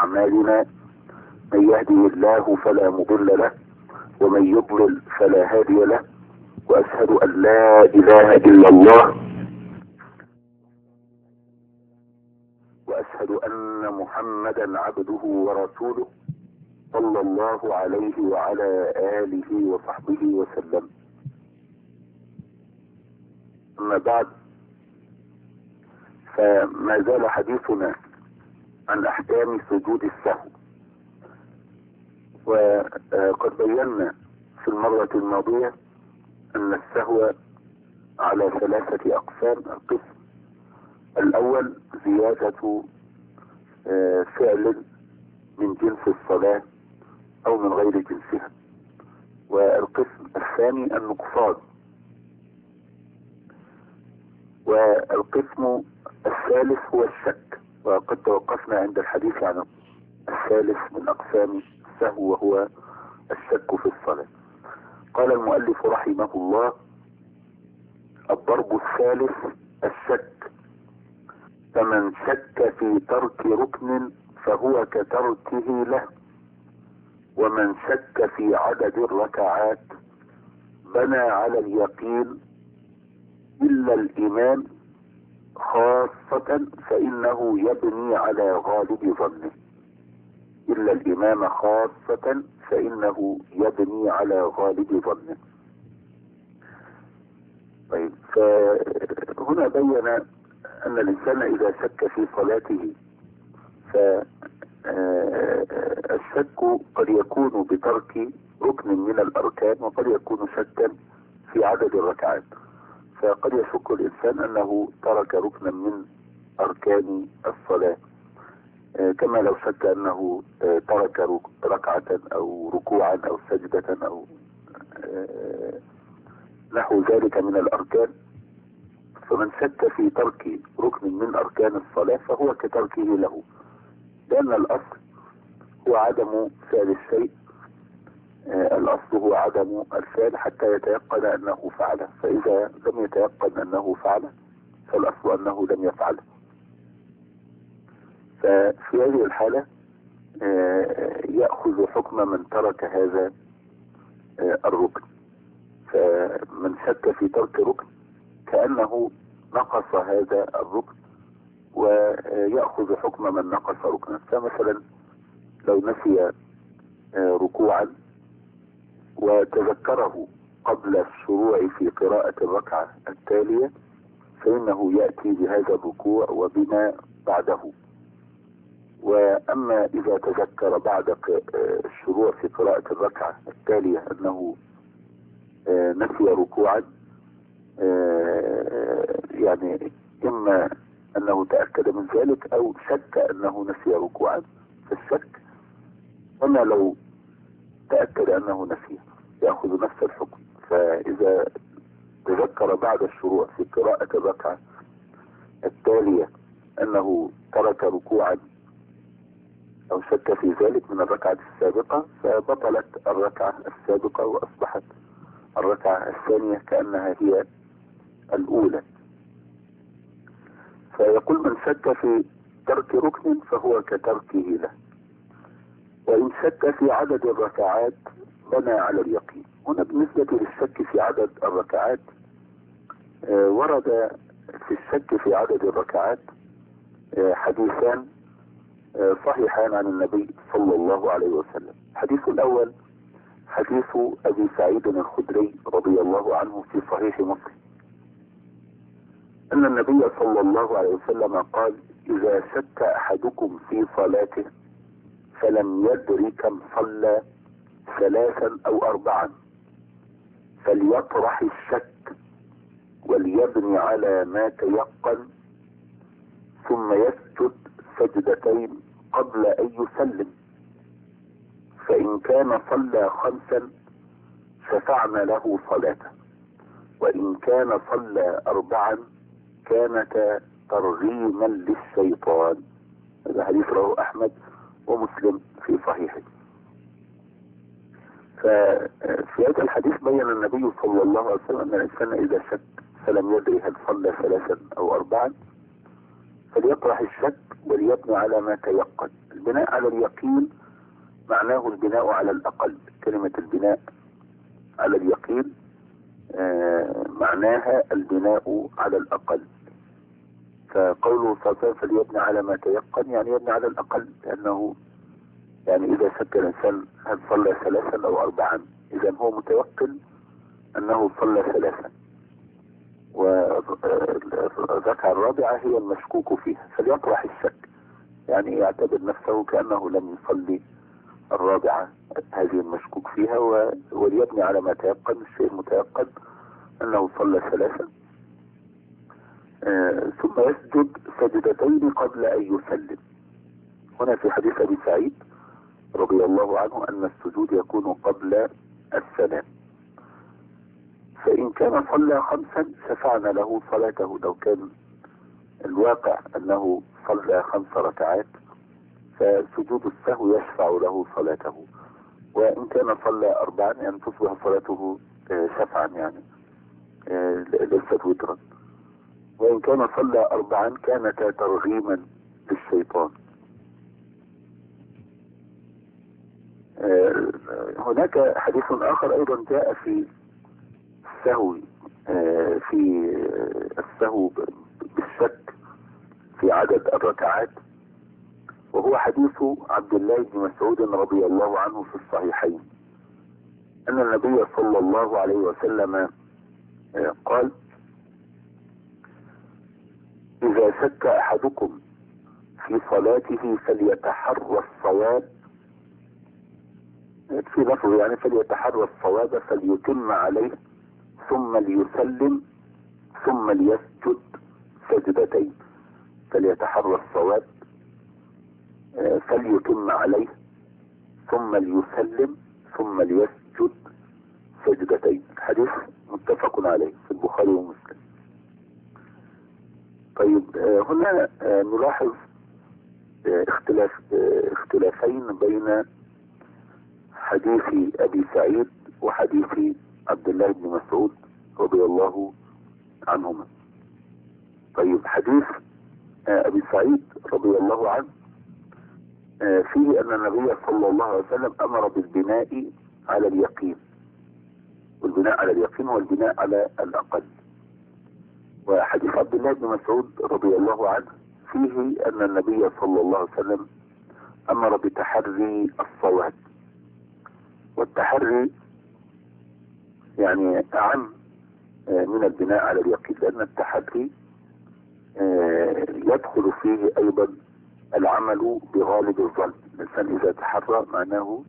أعمالنا، من يهدي الله فلا مضل له ومن يضلل فلا هادي له، وأشهد أن لا إله إلا الله وأشهد أن محمدا عبده ورسوله صلى الله عليه وعلى آله وصحبه وسلم. أما بعد، فما زال حديثنا عن أحكام سجود السهو، وقد بينا في المرة الماضية أن السهو على 3 أقسام. القسم الأول زيادة فعل من جنس الصلاة أو من غير جنسها، والقسم الثاني النقصان، والقسم الثالث هو الشك، وقد توقفنا عند الحديث عن الثالث من أقسام السهو وهو الشك في الصلاة. قال المؤلف رحمه الله: الضرب الثالث الشك، فمن شك في ترك ركن فهو كتركه له، ومن شك في عدد الركعات بنى على اليقين إلا الإمام خاصة فإنه يبني على غالب ظنه. إلا الإمام خاصة فإنه يبني على غالب ظنه. طيب، فهنا بين أن الإنسان إذا شك في صلاته فالشك قد يكون بترك ركن من الأركان، وقد يكون شكا في عدد الركعات. فقد يشك الإنسان أنه ترك ركنا من أركان الصلاة، كما لو شك أنه ترك ركعة أو ركوعا أو سجدة أو نحو ذلك من الأركان. فمن شك في ترك ركن من أركان الصلاة فهو كتركه له، لأن الأصل هو عدم فعل الشيء. الأصل هو عدم الفعل حتى يتيقن أنه فعله، فإذا لم يتيقن أنه فعله فالأصل أنه لم يفعله. ففي هذه الحالة يأخذ حكم من ترك هذا الركن. فمن شك في ترك ركن كأنه نقص هذا الركن، ويأخذ حكم من نقص ركنا. فمثلا لو نسي ركوعا وتذكره قبل الشروع في قراءة الركعة التالية، فإنه يأتي بهذا الركوع وبما بعده. وأما إذا تذكر بعد الشروع في قراءة الركعة التالية أنه نسي ركوعا، يعني إما أنه تأكد من ذلك أو شك أنه نسي ركوعا، فالشك أما لو تأكد أنه نسي يأخذ نفس الحكم. فإذا تذكر بعد الشروع في قراءة الركعة التالية أنه ترك ركوعا أو شك في ذلك من الركعة السابقة، فبطلت الركعة السابقة وأصبحت الركعة الثانية كأنها هي الأولى. فيقول من شك في ترك ركن فهو كتركه له، وإن شك في عدد الركعات بنى على اليقين. هنا بالنسبة للشك في عدد الركعات، ورد في الشك في عدد الركعات حديثان صحيحان عن النبي صلى الله عليه وسلم. الحديث الأول حديث أبي سعيد الخدري رضي الله عنه في صحيح مسلم، أن النبي صلى الله عليه وسلم قال: إذا شك أحدكم في صلاته فلم يدر كم صلى 3 أو 4 فليطرح الشك وليبني على ما تيقن، ثم يسجد سجدتين قبل أن يسلم، فإن كان صلى 5 شفعنا له صلاته، وإن كان صلى 4 كانت ترغيما للشيطان. هذا حديث رواه أحمد ومسلم في صحيحه. ففي هذا الحديث بين النبي صلى الله عليه وسلم أن الإنسان إذا شك فلم يدري هل صلى 3 أو 4 فليطرح الشك وليبني على ما تيقن. البناء على اليقين معناه البناء على الأقل. كلمة البناء على اليقين معناها البناء على الأقل. فقوله صلى الله عليه وسلم فليبني على ما تيقن يعني يبني على الأقل، لأنه يعني إذا شك الإنسان هل صلى 3 أو 4 إذا هو متيقن أنه صلى 3، والركعة الرابعة هي المشكوك فيها. فليطرح الشك يعني يعتبر نفسه كأنه لم يصلي الرابعة هذه المشكوك فيها، وليبني على ما تيقن. الشيء المتيقن أنه صلى 3، ثم يسجد سجدتين قبل أن يسلم. هنا في حديث أبي سعيد رضي الله عنه أن السجود يكون قبل السلام. فإن كان صلى 5 شفعنا له صلاته. لو كان الواقع أنه صلى 5 ركعات فسجود السهو يشفع له صلاته. وإن كان صلى 4 أن تصبح صلاته شفعا يعني ليست وترا. وإن كان صلى 4 كانتا ترغيما للشيطان. هناك حديث آخر أيضا جاء في السهو، في السهو بالشك في عدد الركعات، وهو حديث عبد الله بن مسعود رضي الله عنه في الصحيحين أن النبي صلى الله عليه وسلم قال: إذا شك أحدكم في صلاته فليتحرى الصواب، في لفظ يعني فليتحرى الصواب فليتم عليه ثم ليسلم ثم ليسجد سجدتين. فليتحرى الصواب فليتم عليه ثم ليسلم ثم ليسجد سجدتين. الحديث متفق عليه في البخاري ومسلم. طيب هنا نلاحظ اختلافين بين حديث أبي سعيد وحديث عبد الله بن مسعود رضي الله عنهما. طيب حديث أبي سعيد رضي الله عنه فيه أن النبي صلى الله عليه وسلم أمر بالبناء على اليقين، والبناء على اليقين هو البناء على الأقل. وحديث عبد الله بن مسعود رضي الله عنه فيه أن النبي صلى الله عليه وسلم أمر بتحري الصواب. والتحري يعني أعم من البناء على اليقين، لأن التحري يدخل فيه أيضا العمل بغالب الظن. الإنسان إذا تحرى معناه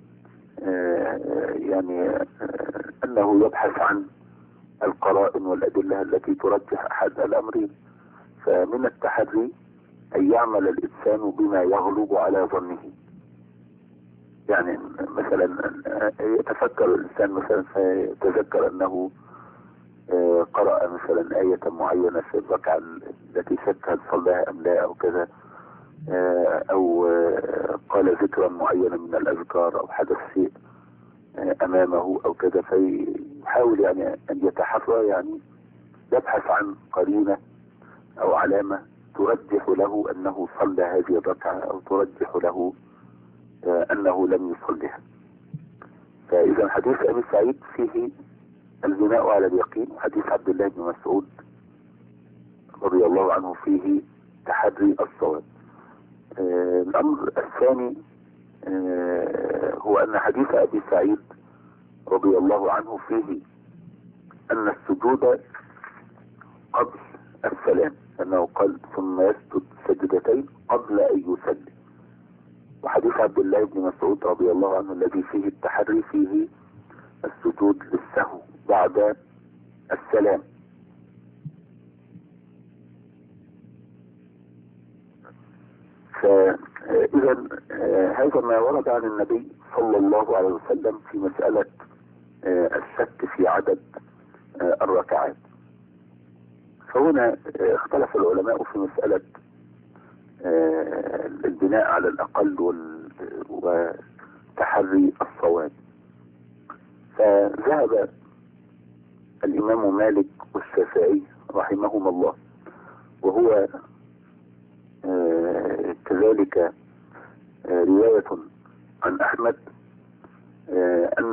يعني أنه يبحث عن القرائن والأدلة التي ترجح أحد الأمرين. فمن التحري أن يعمل الإنسان بما يغلب على ظنه. يعني مثلا يتفكر الإنسان مثلا فيتذكر أنه قرأ مثلا آية معينة في الركعة التي شك هل صلاها أم لا أو كذا، أو قال ذكرا معينا من الأذكار، أو حدث شيء أمامه أو كذا، فيحاول يعني أن يتحرى، يعني يبحث عن قرينة أو علامة ترجح له أنه صلى هذه الركعة أو ترجح له أنه لم يصلها. فإذا حديث أبي سعيد فيه البناء على اليقين، وحديث عبد الله بن مسعود رضي الله عنه فيه تحري الصواب. الأمر الثاني هو أن حديث أبي سعيد رضي الله عنه فيه أن السجود قبل السلام، أنه قال ثم يسجد سجدتين قبل أن يسلم. وحديث عبد الله بن مسعود رضي الله عنه الذي فيه التحري فيه السجود للسهو بعد السلام. فإذا هذا ما ورد عن النبي صلى الله عليه وسلم في مسألة الشك في عدد الركعات. فهنا اختلف العلماء في مسألة البناء على الأقل وتحري الصواب. فذهب الإمام مالك والشافعي رحمهما الله، وهو كذلك رواية عن أحمد أن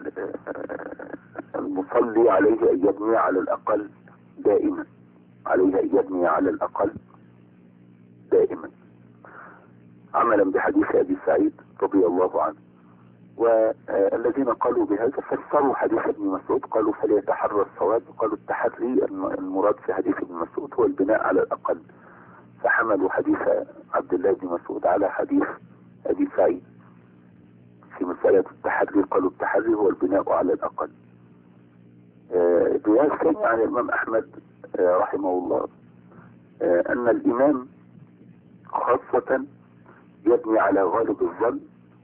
المصلي عليه أن يبني على الأقل دائما، عليه أن يبني على الأقل دائما، عملا بحديث أبي سعيد رضي الله عنه. والذين قالوا بهذا فسروا حديث ابن مسعود، قالوا فليتحرى الصواب، قالوا التحري المراد في حديث ابن مسعود هو البناء على الأقل، فحملوا حديث عبد الله بن مسعود على حديث أبي سعيد في مسألة التحري، قالوا التحري هو البناء على الأقل. الرواية الثانية عن الإمام أحمد رحمه الله أن الإمام خاصة يبني على غالب الظن،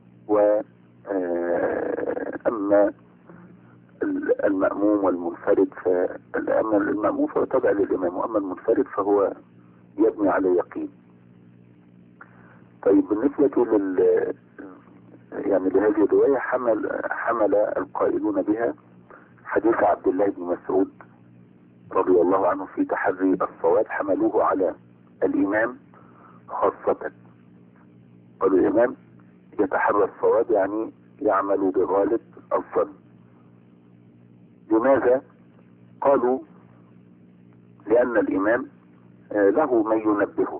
أما المأموم والمنفرد أما المأموم فهو تابع للإمام، وأما المنفرد فهو يبني على يقين. طيب بالنسبة يعني لهذه الرواية حمل القائلون بها حديث عبد الله بن مسعود رضي الله عنه في تحري الصواب، حملوه على الإمام خاصة، قالوا الإمام يتحرى الصواب يعني يعمل بغالب الظن. لماذا؟ قالوا لأن الإمام له من ينبهه،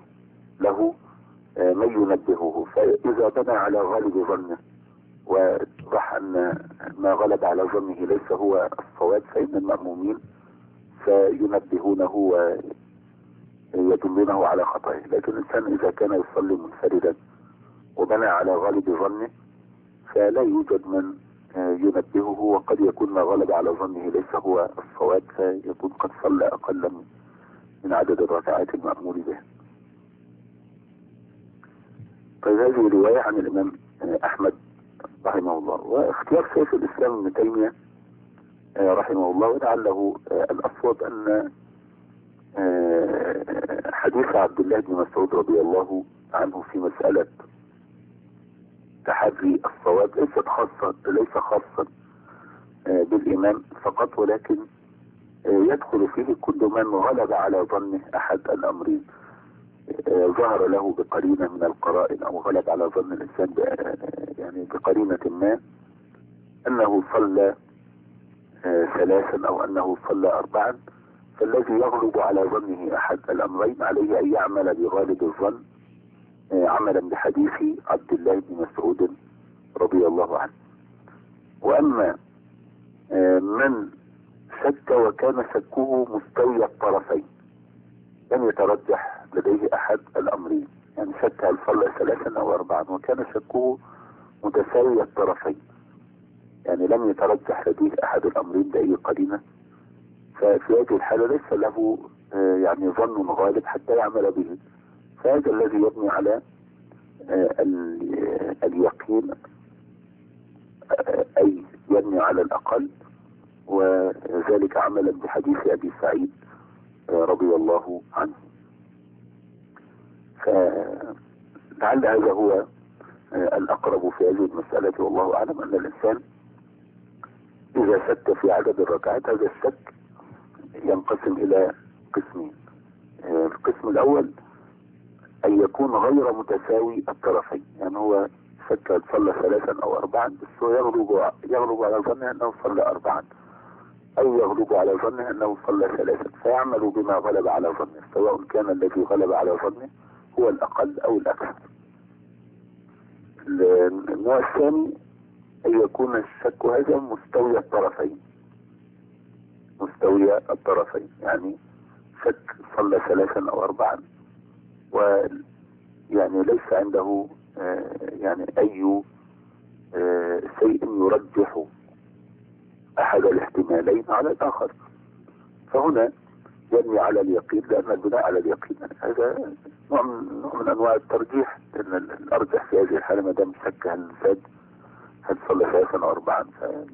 فإذا بنى على غالب ظنه وضح أن ما غلب على ظنه ليس هو الصواب، فإن المأمومين سينبهونه ويدلونه على خطئه. لكن الإنسان إذا كان يصلي منفردا وبنى على غالب ظنه فلا يوجد من ينبهه، وقد يكون ما غلب على ظنه ليس هو الصواب، فيكون قد صلى أقل من عدد الركعات المأمور به. طيب هذه رواية عن الإمام أحمد رحمه الله. واختيار شيخ الإسلام ابن تيمية رحمه الله ولعله الأصوب أن حديث عبد الله بن مسعود رضي الله عنه في مسألة تحري الصواب ليس خاصا بالإمام فقط، ولكن يدخل فيه كل من غلب على ظنه أحد الأمرين، ظهر له بقرينة من القرائن أو غلب على ظن الإنسان يعني بقرينة ما أنه صلى ثلاثا أو أنه صلى أربعا، فالذي يغلب على ظنه أحد الأمرين عليه أن يعمل بغالب الظن عملا بحديث عبد الله بن مسعود رضي الله عنه. وأما من شك وكان شكه مستوي الطرفين، لم يترجح لديه أحد الأمرين، يعني شك هل صلى ثلاثا أو أربعا وكان شكه متساوي الطرفين، يعني لم يترجح لديه أحد الأمرين بأي قرينة، ففي هذه الحالة ليس له يعني ظن غالب حتى يعمل به، فهذا الذي يبني على اليقين، أي يبني على الأقل، وذلك عملا بحديث أبي سعيد رضي الله عنه. فلعل هذا هو الأقرب في هذه المسألة، والله أعلم أن الإنسان إذا شك في عدد الركعات هذا الشك ينقسم إلى قسمين. القسم الأول أن يكون غير متساوي الطرفين، يعني هو شك صلى ثلاثا أو أربعا بس هو يغلب على ظنه أنه صلى أربعا، أو يغلب على ظنه أنه صلى ثلاثا، فيعمل بما غلب على ظنه، سواء كان الذي غلب على ظنه هو الأقل أو الأكثر. النوع الثاني أن يكون الشك هذا مستوي الطرفين، يعني شك صلى ثلاثا أو أربعا ويعني ليس عنده يعني أي شيء يرجح أحد الاحتمالين على الآخر، فهنا يبني على اليقين، لأن البناء على اليقين هذا نوع من أنواع الترجيح، لأن الأرجح في هذه الحالة ما دام شك هل صلى ثلاثا أو أربعا،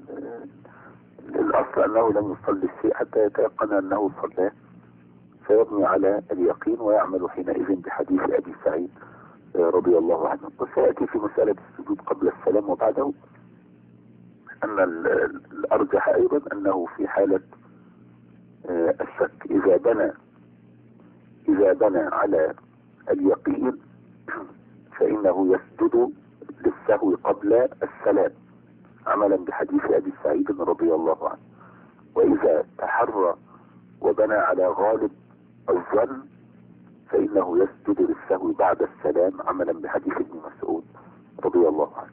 فالأصل أنه لم يصلي الشيء حتى يتيقن أنه صلاه، فيبني على اليقين ويعمل حينئذ بحديث أبي سعيد رضي الله عنه. وسيأتي في مسألة السجود قبل السلام وبعده أن الأرجح أيضا أنه في حالة الشك إذا بنى على اليقين فإنه يسجد للسهو قبل السلام عملا بحديث أبي سعيد رضي الله عنه. وإذا تحرى وبنى على غالب الظن فإنه يسجد للسهو بعد السلام عملا بحديث ابن مسعود رضي الله عنه.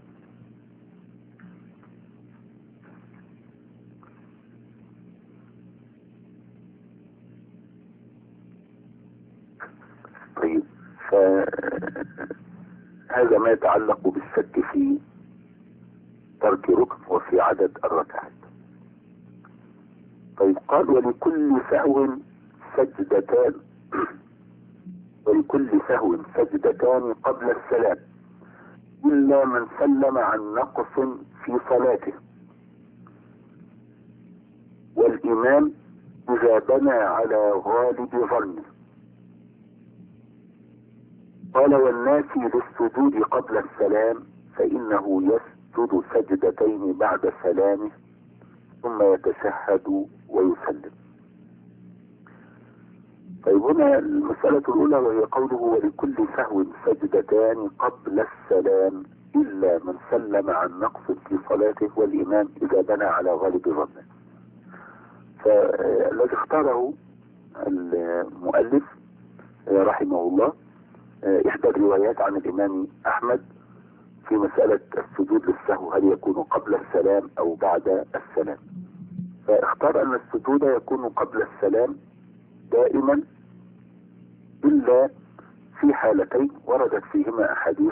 طيب، فهذا ما يتعلق بالشك في ترك ركن وفي عدد الركعات. طيب، قال ولكل سهو سجدتان ولكل سهو سجدتان قبل السلام إلا من سلم عن نقص في صلاته، والإمام إذا بنى على غالب ظنه. قال والناسي للسجود قبل السلام فإنه يسجد سجدتين بعد سلامه ثم يتشهد ويسلم. طيب، هنا المسألة الأولى وهي قوله ولكل سهو سجدتان قبل السلام إلا من سلم عن نقص في صلاته والإمام إذا بنى على غالب ظنه. فالذي اختاره المؤلف رحمه الله إحدى الروايات عن الإمام أحمد في مسألة السجود للسهو هل يكون قبل السلام أو بعد السلام، فاختار أن السجود يكون قبل السلام دائما إلا في حالتين وردت فيهما أحاديث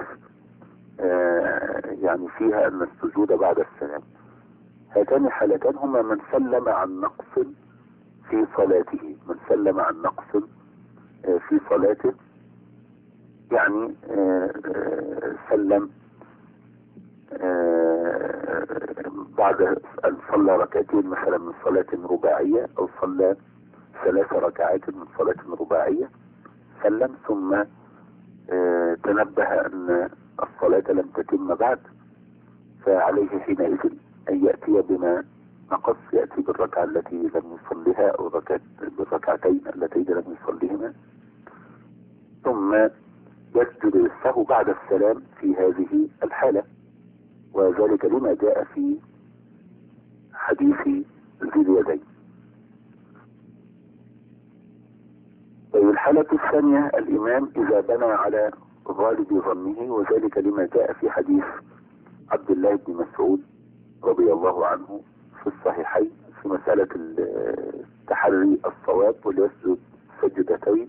يعني فيها أن السجود بعد السلام. هاتان الحالتان هما من سلم عن نقص في صلاته، من سلم عن نقص في صلاته يعني سلم بعد أن صلى ركعتين مثلا من صلاة رباعية أو صلى 3 ركعات من صلاة رباعية، سلم ثم تنبه أن الصلاة لم تتم بعد، فعليه حينئذ أن يأتي بما نقص، يأتي بالركعة التي لم يصلها أو بالركعتين اللتين لم يصلهما، ثم يسجد للسهو بعد السلام في هذه الحالة، وذلك لما جاء في حديث ذي اليدين. الحالة الثانية الإمام إذا بنى على غالب ظنه، وذلك لما جاء في حديث عبد الله بن مسعود رضي الله عنه في الصحيحين في مسألة التحري الصواب وليسجد سجدتين،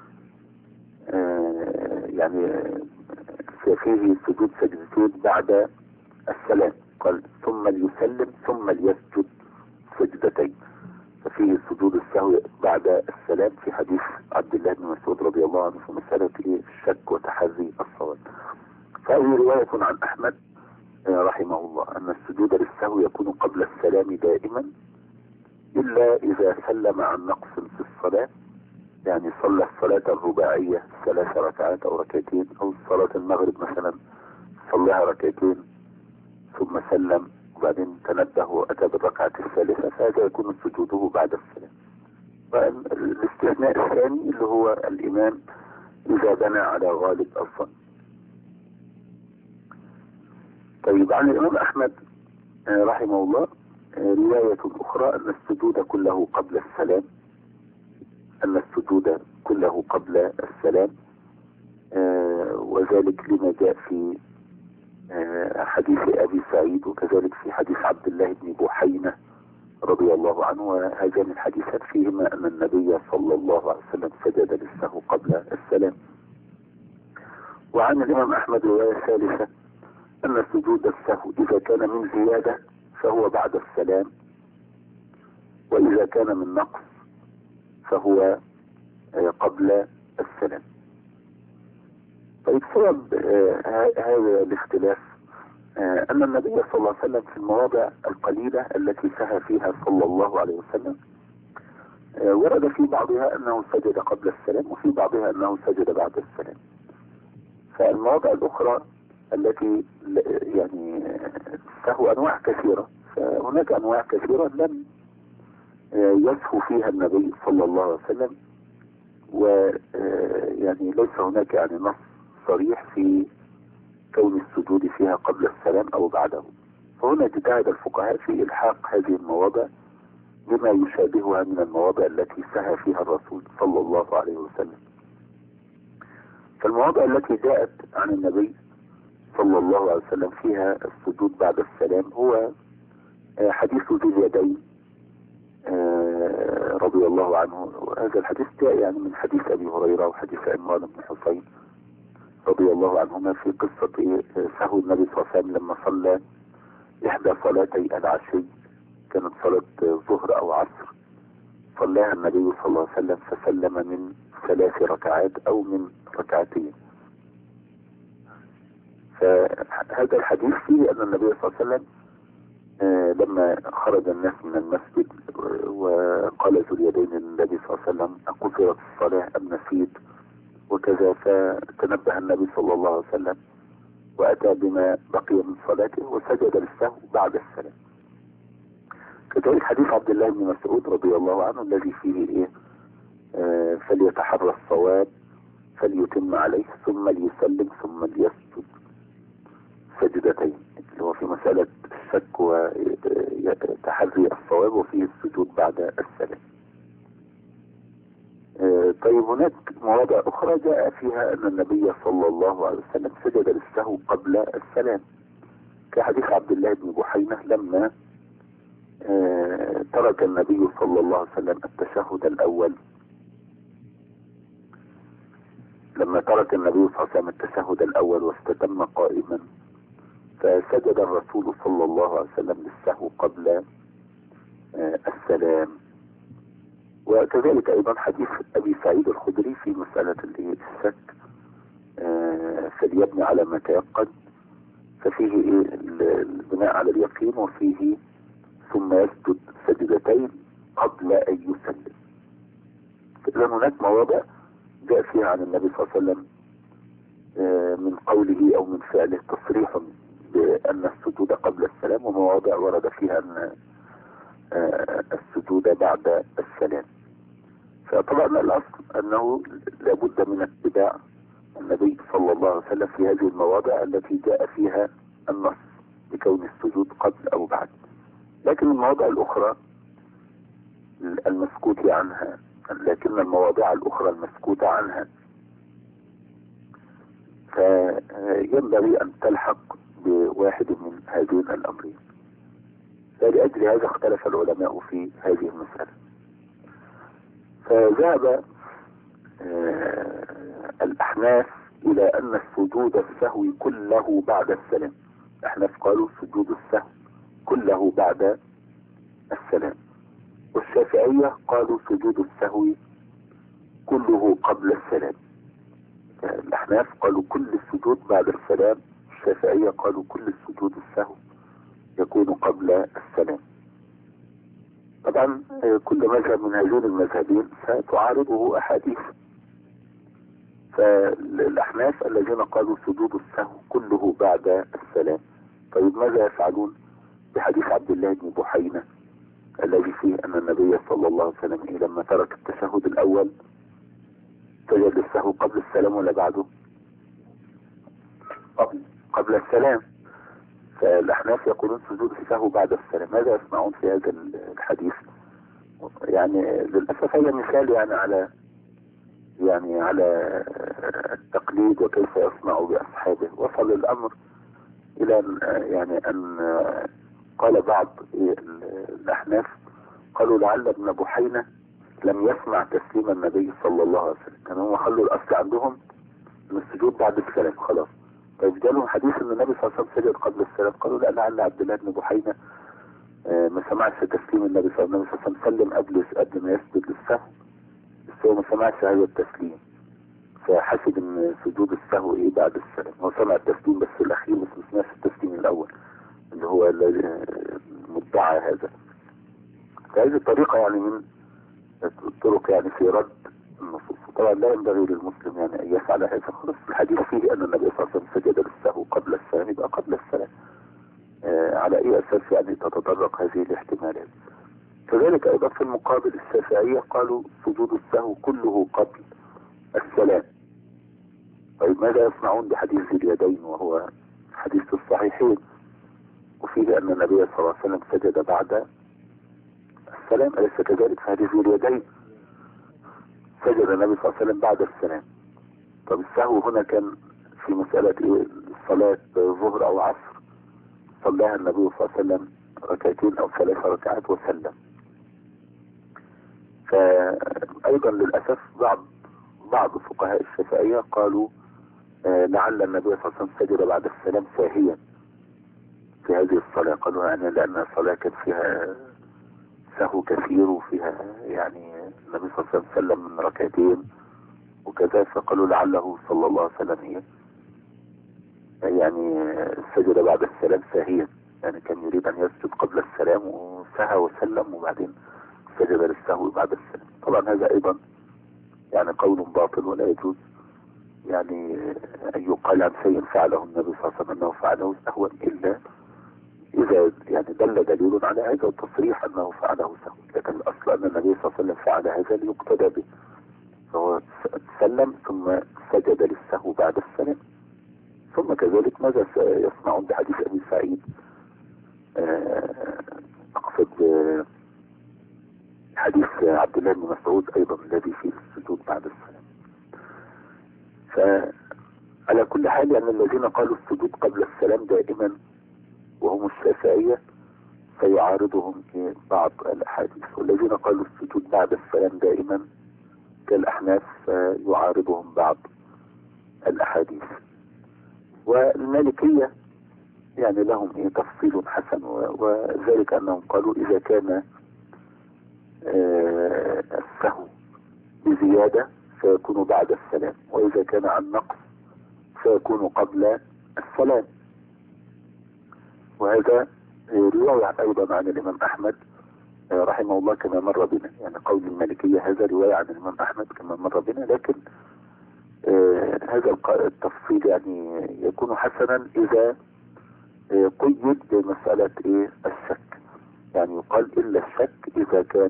يعني فيه سجود سجدتين بعد السلام، قال ثم ليسلم ثم ليسجد سجدتين، ففيه سجود السهو بعد السلام في حديث عبد الله بن مسعود رضي الله عنه في مسألة الشك وتحري الصواب. فهذه رواية عن أحمد رحمه الله أن السجود للسهو يكون قبل السلام دائما إلا إذا سلم عن نقص في الصلاة، يعني صلى الصلاة الرباعية 3 ركعات أو ركعتين، أو صلاة المغرب مثلا صلىها ركعتين ثم سلم وبعدين تنبه وأتى بالركعة الثالثة، فهذا يكون سجوده بعد السلام. والاستثناء الثاني اللي هو الإمام إذا بنى على غالب الظن. طيب، عن الإمام أحمد رحمه الله رواية أخرى أن السجود كله قبل السلام، أن السجود كله قبل السلام، وذلك لما جاء في حديث أبي سعيد وكذلك في حديث عبد الله بن بحينة رضي الله عنه، وهذان الحديثات فيهما أن النبي صلى الله عليه وسلم سجد للسهو قبل السلام. وعن الإمام أحمد رواية ثالثة أن سجود السهو إذا كان من زيادة فهو بعد السلام، وإذا كان من نقص فهو قبل السلام. طيب، سبب هذا الاختلاف أن النبي صلى الله عليه وسلم في المواضع القليلة التي سهى فيها صلى الله عليه وسلم ورد في بعضها أنه سجد قبل السلام وفي بعضها أنه سجد بعد السلام. فالمواضع الأخرى التي يعني سهو أنواع كثيرة، فهناك أنواع كثيرة لم يسهو فيها النبي صلى الله عليه وسلم ويعني ليس هناك يعني نص صريح في كون السجود فيها قبل السلام أو بعده. فهنا اجتهد الفقهاء في إلحاق هذه المواضع بما يشابهها من المواضع التي سهى فيها الرسول صلى الله عليه وسلم. فالمواضع التي جاءت عن النبي صلى الله عليه وسلم فيها السجود بعد السلام هو حديث ذي اليدين رضي الله عنه. هذا الحديث جاء يعني من حديث أبي هريرة وحديث عمران بن حسين رضي الله عنهما في قصة سهو النبي صلى الله عليه وسلم لما صلى إحدى صلاتي العشي، كانت صلاة ظهر أو عصر، صلاها النبي صلى الله عليه وسلم فسلم من 3 ركعات أو من 2 ركعات. فهذا الحديث فيه أن النبي صلى الله عليه وسلم لما خرج الناس من المسجد وقال ذو اليدين للنبي صلى الله عليه وسلم أقصرت الصلاة أم نسيت وكذا، فتنبه النبي صلى الله عليه وسلم وأتى بما بقي من صلاته وسجد للسهو بعد السلام. كذلك حديث عبد الله بن مسعود رضي الله عنه الذي فيه فليتحرى الصواب فليتم عليه ثم ليسلم ثم ليسجد سجدتين، اللي هو في مسألة الشك وتحري الصواب وفيه السجود بعد السلام. طيب هناك مواضع أخرى جاء فيها أن النبي صلى الله عليه وسلم سجد للسهو قبل السلام، كحديث عبد الله بن بحينة لما ترك النبي صلى الله عليه وسلم التشهد الأول، لما ترك النبي صلى الله عليه وسلم التشهد الأول واستتم قائما فسجد الرسول صلى الله عليه وسلم للسهو قبل السلام. وكذلك أيضا حديث أبي سعيد الخدري في مسألة الشك فليبني على ما تيقن، ففيه البناء على اليقين وفيه ثم يسجد سجدتين قبل أن يسلم. فإذا هناك مواضع جاء فيها عن النبي صلى الله عليه وسلم من قوله أو من فعله تصريح بأن السجود قبل السلام، ومواضع ورد فيها أن السجود بعد السلام. فطبعا الأصل أنه لابد من اتباع النبي صلى الله عليه وسلم في هذه المواضع التي جاء فيها النص بكون السجود قبل أو بعد. لكن المواضع الأخرى المسكوت عنها، لكن المواضع الأخرى المسكوت عنها فينبغي أن تلحق بواحد من هذين الأمرين. فلأجل هذا اختلف العلماء في هذه المسألة. فذهب الأحناف إلى أن السجود السهو كله بعد السلام. الأحناف قالوا سجود السهو كله بعد السلام، والشافعية قالوا سجود السهو كله قبل السلام. الأحناف قالوا كل السجود بعد السلام، الشافعية قالوا كل السجود السهو يكون قبل السلام. طبعا كل مذهب من هذين المذهبين ستعارضه أحاديث. فالأحناف الذين قالوا سجود السهو كله بعد السلام، طيب ماذا يفعلون بحديث عبد الله بن بحينة الذي فيه أن النبي صلى الله عليه وسلم لما ترك التشهد الأول سجد للسهو قبل السلام ولا بعده؟ قبل السلام. فالأحناف يقولون سجود السهو بعد السلام. ماذا يسمعون في هذا الحديث؟ يعني للأسف هي مثال على التقليد وكيف يصنع بأصحابه. وصل الأمر إلى أن قال بعض الأحناف قالوا لعل ابن بحينة لم يسمع تسليم النبي صلى الله عليه وسلم، كانوا هم خلوا الأصل عندهم من السجود بعد السلام خلاص. طيب جالهم حديث ان النبي صلى الله عليه وسلم سجد قبل السلام، قالوا لا لعل عبد الله بن بحينة ما سمعش تسليم النبي صلى الله عليه وسلم، سلم قبل ما يسجد للسهو، بس هو ما سمعش هذا التسليم فحسب ان سجود السهو بعد السلام. هو سمع التسليم بس الاخير، بس ما سمعش التسليم الاول اللي هو المدعى هذا. فهذه الطريقة من الطرق في رد النصوص. طبعا لا ينبغي للمسلم أن يفعل هذا. خلاص الحديث فيه أن النبي صلى الله عليه وسلم سجد للسهو قبل السلام، يبقى قبل السلام. على أي أساس تتطرق هذه الاحتمالات؟ كذلك أيضا في المقابل الشافعية قالوا سجود السهو كله قبل السلام. طيب ماذا يصنعون بحديث ذي اليدين وهو حديث في الصحيحين، وفيه أن النبي صلى الله عليه وسلم سجد بعد السلام، أليس كذلك؟ في حديث ذي اليدين سجد النبي صلى الله عليه وسلم بعد السلام. طب السهو هنا كان في مسألة إيه؟ صلاة ظهر أو عصر صلاها النبي صلى الله عليه وسلم ركعتين أو 3 ركعات وسلم. فأيضا للأسف بعض فقهاء الشافعية قالوا لعل النبي صلى الله عليه وسلم سجد بعد السلام ساهيا في هذه الصلاة. قالوا يعني لأن الصلاة كان فيها سهو كثير، وفيها يعني النبي صلى الله عليه وسلم سلم من ركعتين وكذا، فقالوا لعله صلى الله عليه وسلم إيه يعني سجد بعد السلام ساهيا، يعني كان يريد أن يسجد قبل السلام وسهى وسلم وبعدين سجد للسهو بعد السلام. طبعا هذا أيضا يعني قول باطل، ولا يجوز يعني أن يقال عن شيء فعله النبي صلى الله عليه وسلم أنه فعله سهوا إلا إذا يعني دل دليل على هذا التصريح أنه فعله سهوا. لكن الأصل أن النبي صلى الله عليه وسلم فعل هذا ليقتدى به، فهو سلم ثم سجد للسهو بعد السلام. ثم كذلك ماذا يصنعون بحديث أبي سعيد؟ أقصد حديث عبد الله بن مسعود أيضا الذي فيه السجود بعد السلام. فعلى كل حال يعني الذين قالوا السجود قبل السلام دائما وهم الشافعية سيعارضهم بعض الأحاديث، والذين قالوا السجود بعد السلام دائما كالأحناف يعارضهم بعض الأحاديث. والمالكية يعني لهم تفصيل حسن، وذلك أنهم قالوا إذا كان السهو بزيادة فيكون بعد السلام، وإذا كان عن نقص فيكون قبل السلام. وهذا رواية أيضا عن الإمام أحمد رحمه الله كما مر بنا، يعني قول المالكية هذا رواية عن الإمام أحمد كما مر بنا، لكن هذا التفصيل يعني يكون حسنا إذا قيد بمسألة الشك. يعني يقال إلا الشك إذا كان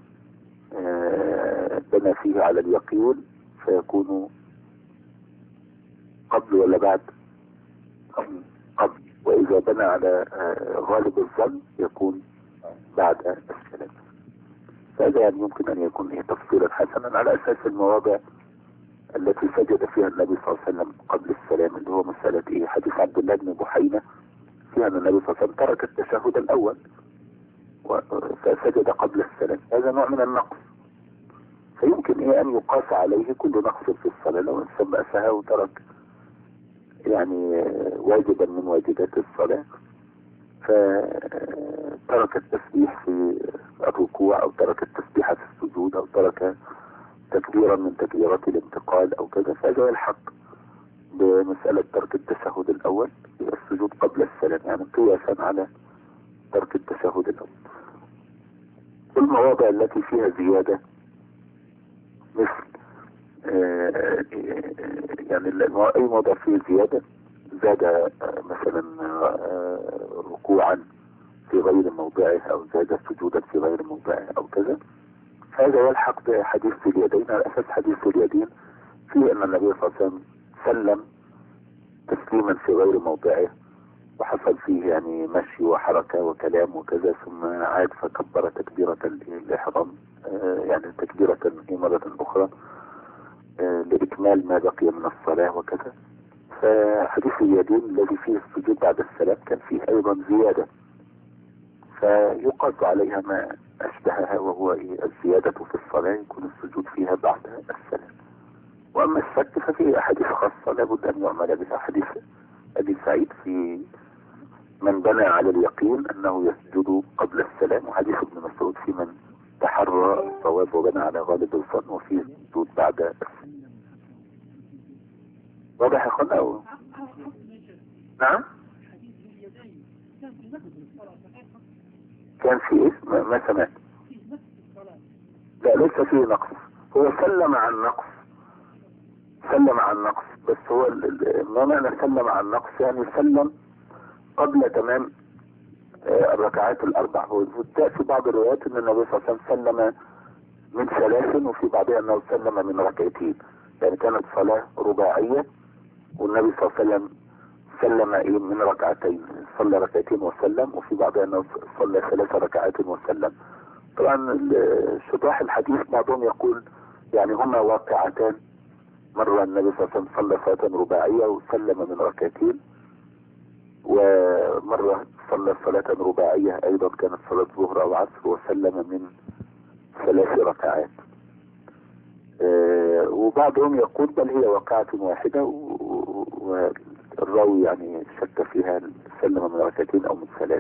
بنى فيه على اليقين فيكون قبل ولا بعد؟ قبل. وإذا بنى على غالب الظن يكون بعد السلام. فهذا يعني يمكن أن يكون تفصيلا حسنا على أساس المواضع التي سجد فيها النبي صلى الله عليه وسلم قبل السلام، اللي هو مسألة حديث عبد الله بن بحينة فيها أن النبي صلى الله عليه وسلم ترك التشهد الأول فسجد قبل السلام. هذا نوع من النقص، فيمكن أن يقاس عليه كل نقص في الصلاة. لو إنسان بأسها وترك يعني واجبا من واجبات الصلاة، فترك التسبيح في الركوع أو ترك التسبيح في السجود أو ترك تكبيرا من تكبيرات الانتقال أو كذا، فهذا يلحق بمسألة ترك التشهد الأول السجود قبل السلام، يعني قياسا على ترك التشهد الأول. المواضع التي فيها زيادة مثل يعني أي موضع فيه زيادة زاد مثلا ركوعا في غير موضعه أو زاد سجودا في غير موضعه أو كذا، هذا يلحق بحديث اليدين على أساس حديث اليدين فيه أن النبي صلى الله عليه وسلم سلم تسليما في غير موضعه وحصل فيه يعني مشي وحركة وكلام وكذا، ثم عاد فكبر تكبيرة الإحرام يعني تكبيرة مرة أخرى لإكمال ما بقي من الصلاة وكذا. فحديث اليدين الذي فيه السجود بعد السلام كان فيه أيضا زيادة، فيقاس عليها ما أشبهها وهو الزيادة في الصلاة يكون السجود فيها بعد السلام. وأما الشك ففيه أحاديث خاصة لابد أن يعمل بها. حديث أبي سعيد في من بنى على اليقين أنه يسجد قبل السلام، وحديث ابن مسعود في من تحرى الصواب وبنى على غالب الظن وفيه السجود بعد السلام. واضح يا اخوانا؟ نعم. كان في ايه؟ ما سمعت. لا ليس فيه نقص، هو سلم عن نقص، سلم عن نقص، بس هو ما معنى سلم عن نقص؟ يعني سلم قبل تمام الركعات الاربع. هو في بعض الروايات ان النبي صلى الله عليه وسلم سلم من 3 وفي بعضها انه سلم من ركعتين، يعني كانت صلاة رباعية والنبي صلى الله عليه وسلم سلم من ركعتين، صلى ركعتين وسلم، وفي بعضها انه صلى 3 ركعات وسلم. طبعا شطاح الحديث بعضهم يقول يعني هما واقعتان، مرة النبي صلى الله عليه وسلم صلى صلاة رباعية وسلم من ركعتين، ومرة صلى صلاة رباعية ايضا كانت صلاة ظهر او عصر وسلم من 3 ركعات. وبعضهم يقول بل هي واقعة واحدة، والراوي يعني شك فيها سلم من ركعتين او من 3.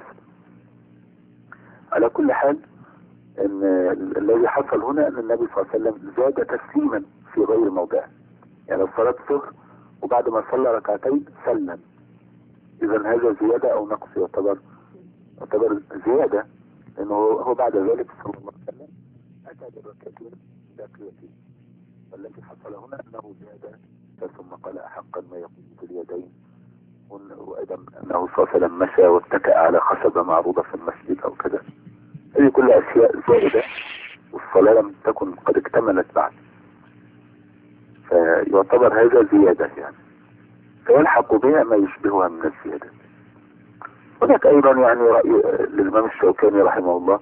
على كل حال ان الذي حصل هنا ان النبي صلى الله عليه وسلم زاد تسليما في غير موضعه. يعني صلاة الظهر وبعد ما صلى ركعتين سلم، اذا هذا زيادة او نقص؟ يعتبر زيادة، لانه هو بعد ذلك صلى الله عليه وسلم اتى بالركعتين باقيتين. والذي حصل هنا انه زاد ثم قال احقا ما يقول في اليدين، وايضا انه صلى الله عليه وسلم مشى واتكأ على خشبة معروضة في المسجد او كذا. هذه كلها اشياء زائدة والصلاة لم تكن قد اكتملت بعد، فيعتبر هذا زيادة يعني، فيلحق بها ما يشبهها من الزيادة. هناك ايضا يعني رأي للإمام الشوكاني رحمه الله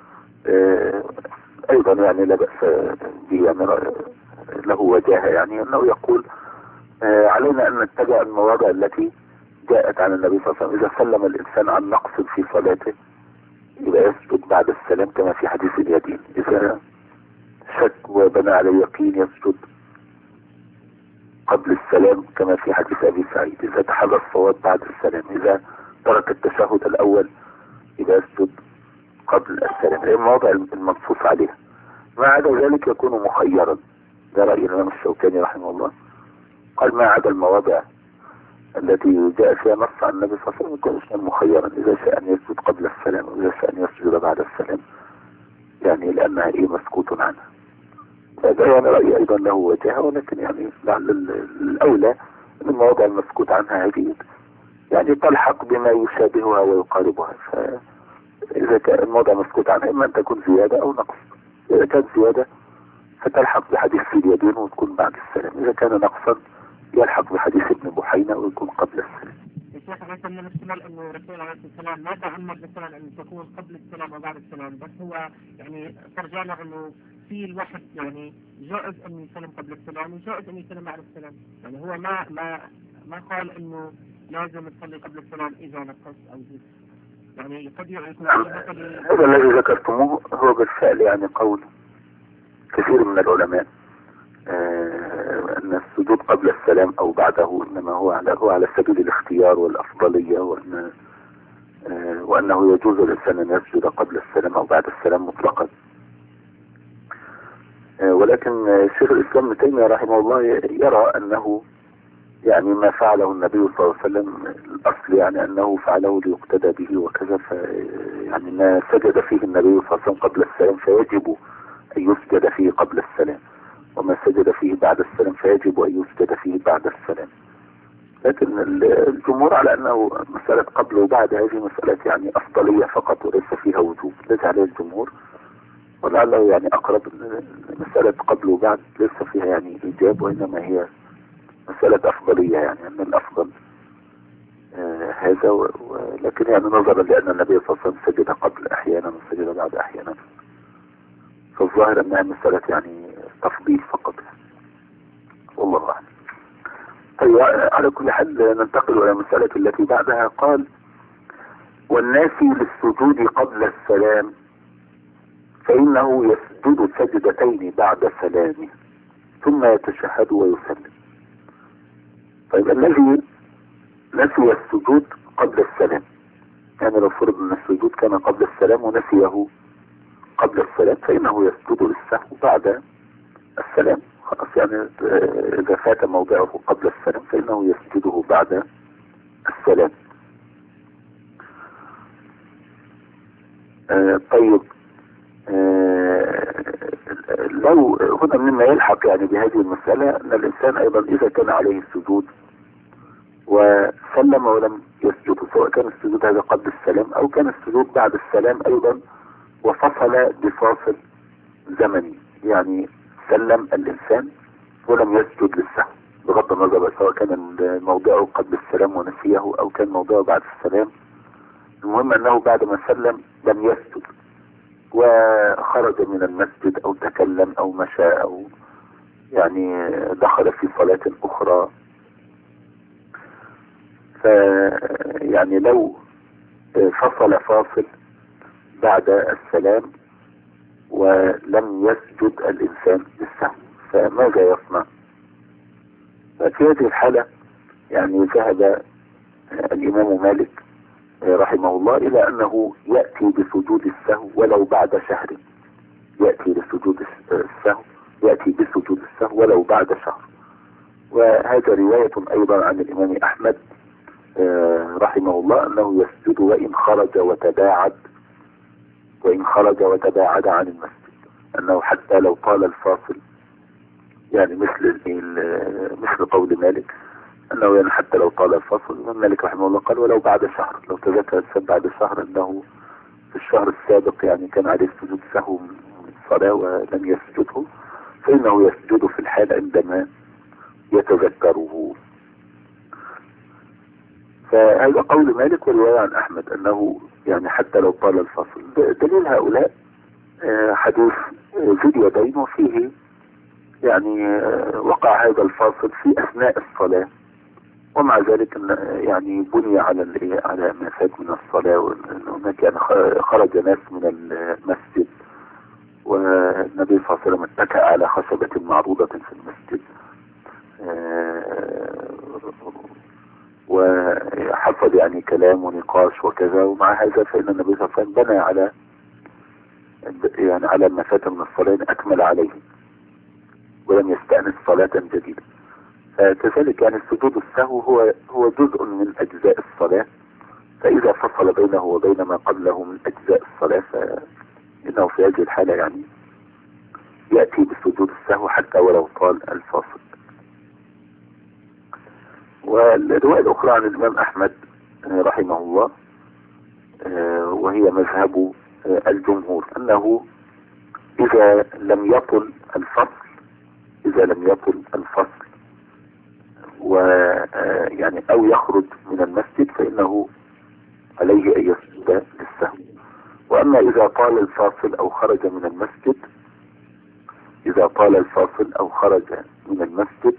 ايضا يعني لا بأس به، يعني له وجاهة، يعني انه يقول علينا ان نتبع المواضع التي جاءت عن النبي صلى الله عليه وسلم. اذا سلم الانسان عن نقص في صلاته يبقى يسجد بعد السلام كما في حديث اليدين. اذا شك وبنى على يقين يسجد قبل السلام كما في حديث ابي سعيد. اذا تحرى الصواب بعد السلام، اذا ترك التشهد الاول يبقى يسجد قبل السلام. هي المواضع المنصوص عليها، ما عدا ذلك يكون مخيرا. ده رأي الإمام الشوكاني رحمه الله، قال ما عدا المواضع التي جاء فيها نص عن النبي صلى الله عليه وسلم يكون اسما مخيرا، إذا شاء أن يسجد قبل السلام وإذا شاء أن يسجد بعد السلام، يعني لأنها مسكوت عنها. فده يعني رأي أيضا له وجهة، ولكن يعني لعل الأولى أن المواضع المسكوت عنها هذه يعني تلحق بما يشابهها ويقاربها. فإذا كان الموضع مسكوت عنها إما أن تكون زيادة أو نقص. إذا كانت زيادة فتلحق بحديث في اليدين وتكون بعد السلام، إذا كان نقصا يلحق بحديث ابن بحينة ويكون قبل السلام. الشيخ ليس من الاحتمال انه الرسول عليه الصلاه والسلام ما تعمد مثلا ان تكون قبل السلام او بعد السلام، بس هو يعني فرجعنا انه في الواحد يعني جائز ان يسلم قبل السلام وجائز ان يسلم بعد السلام. يعني هو ما قال انه لازم تصلي قبل السلام اذا نقص او زيد. يعني قد يكون هذا الذي ذكرتموه هو بالفعل يعني قول كثير من العلماء ان السجود قبل السلام او بعده انما هو على سبيل الاختيار والافضلية، وانه يجوز للانسان ان يسجد قبل السلام او بعد السلام مطلقا. ولكن شيخ الاسلام ابن تيمية رحمه الله يرى انه يعني ما فعله النبي صلى الله عليه وسلم الاصل يعني انه فعله ليقتدى به وكذا، يعني ما سجد فيه النبي صلى الله عليه وسلم قبل السلام فيجب ان يسجد فيه قبل السلام، وما سجد فيه بعد السلام فيجب ان يسجد فيه بعد السلام. لكن الجمهور على انه مسألة قبل وبعد هذه مسألة يعني افضلية فقط وليس فيها وجوب، ليس عليه الجمهور، ولعله يعني اقرب مسألة قبل وبعد ليس فيها يعني ايجاب، وانما هي مسألة افضلية، يعني ان الافضل هذا لكن يعني نظرا لان النبي صلى الله عليه وسلم سجد قبل احيانا وسجد بعد احيانا، فالظاهر انها مسألة يعني تفضيل فقط يعني. والله اعلم. طيب على كل حال ننتقل الى المسألة التي بعدها. قال والناسي للسجود قبل السلام فإنه يسجد سجدتين بعد سلامه ثم يتشهد ويسلم. طيب الذي نسي السجود قبل السلام، يعني لو فرض ان السجود كان قبل السلام ونسيه قبل السلام فإنه يسجد للسهو بعد السلام، خلاص يعني إذا فات موضعه قبل السلام فإنه يسجده بعد السلام. طيب لو هنا مما يلحق يعني بهذه المسألة أن الإنسان أيضا إذا كان عليه السجود وسلم ولم يسجد، سواء كان السجود هذا قبل السلام أو كان السجود بعد السلام أيضا وفصل بفاصل زمني، يعني سلم الإنسان ولم يسجد للسهو، بغض النظر سواء كان موضعه قبل السلام ونسيه أو كان موضعه بعد السلام. المهم أنه بعد ما سلم لم يسجد، وخرج من المسجد أو تكلم أو مشى أو يعني دخل في صلاة أخرى. فيعني لو فصل فاصل بعد السلام ولم يسجد الإنسان للسهو فماذا يصنع؟ ففي هذه الحالة يعني ذهب الإمام مالك رحمه الله إلى أنه يأتي بسجود السهو ولو بعد شهر، يأتي بسجود السهو ولو بعد شهر. وهذا رواية أيضا عن الإمام أحمد رحمه الله أنه يسجد وإن خرج وتباعد عن المسجد، أنه حتى لو طال الفاصل، يعني مثل قول مالك أنه يعني حتى لو طال الفاصل. مالك رحمه الله قال ولو بعد شهر، لو تذكر بعد شهر أنه في الشهر السابق يعني كان عليه سجود سهو من الصلاة ولم يسجده، فإنه يسجد في الحال عندما يتذكره. فهذا قول مالك ورواية عن أحمد أنه يعني حتى لو طال الفصل. دليل هؤلاء حديث ذي اليدين، وفيه يعني وقع هذا الفاصل في أثناء الصلاة، ومع ذلك يعني بني على ما فات من الصلاة، وهناك يعني خرج ناس من المسجد والنبي صلى الله عليه وسلم اتكأ على خشبة معروضة في المسجد وحصل يعني كلام ونقاش وكذا، ومع هذا فإن النبي صلى الله عليه وسلم بنى على ما فات من الصلاة، أكمل عليه ولم يستأنس صلاة جديدة. فكذلك يعني سجود السهو هو جزء من أجزاء الصلاة، فإذا فصل بينه وبين ما قبله من أجزاء الصلاة فإنه في هذه الحالة يعني يأتي بسجود السهو حتى ولو طال الفاصل. والرواية الأخرى عن الإمام أحمد رحمه الله وهي مذهب الجمهور أنه إذا لم يطل الفصل ويعني أو يخرج من المسجد فإنه عليه أن يسجد للسهو. وأما إذا طال الفاصل أو خرج من المسجد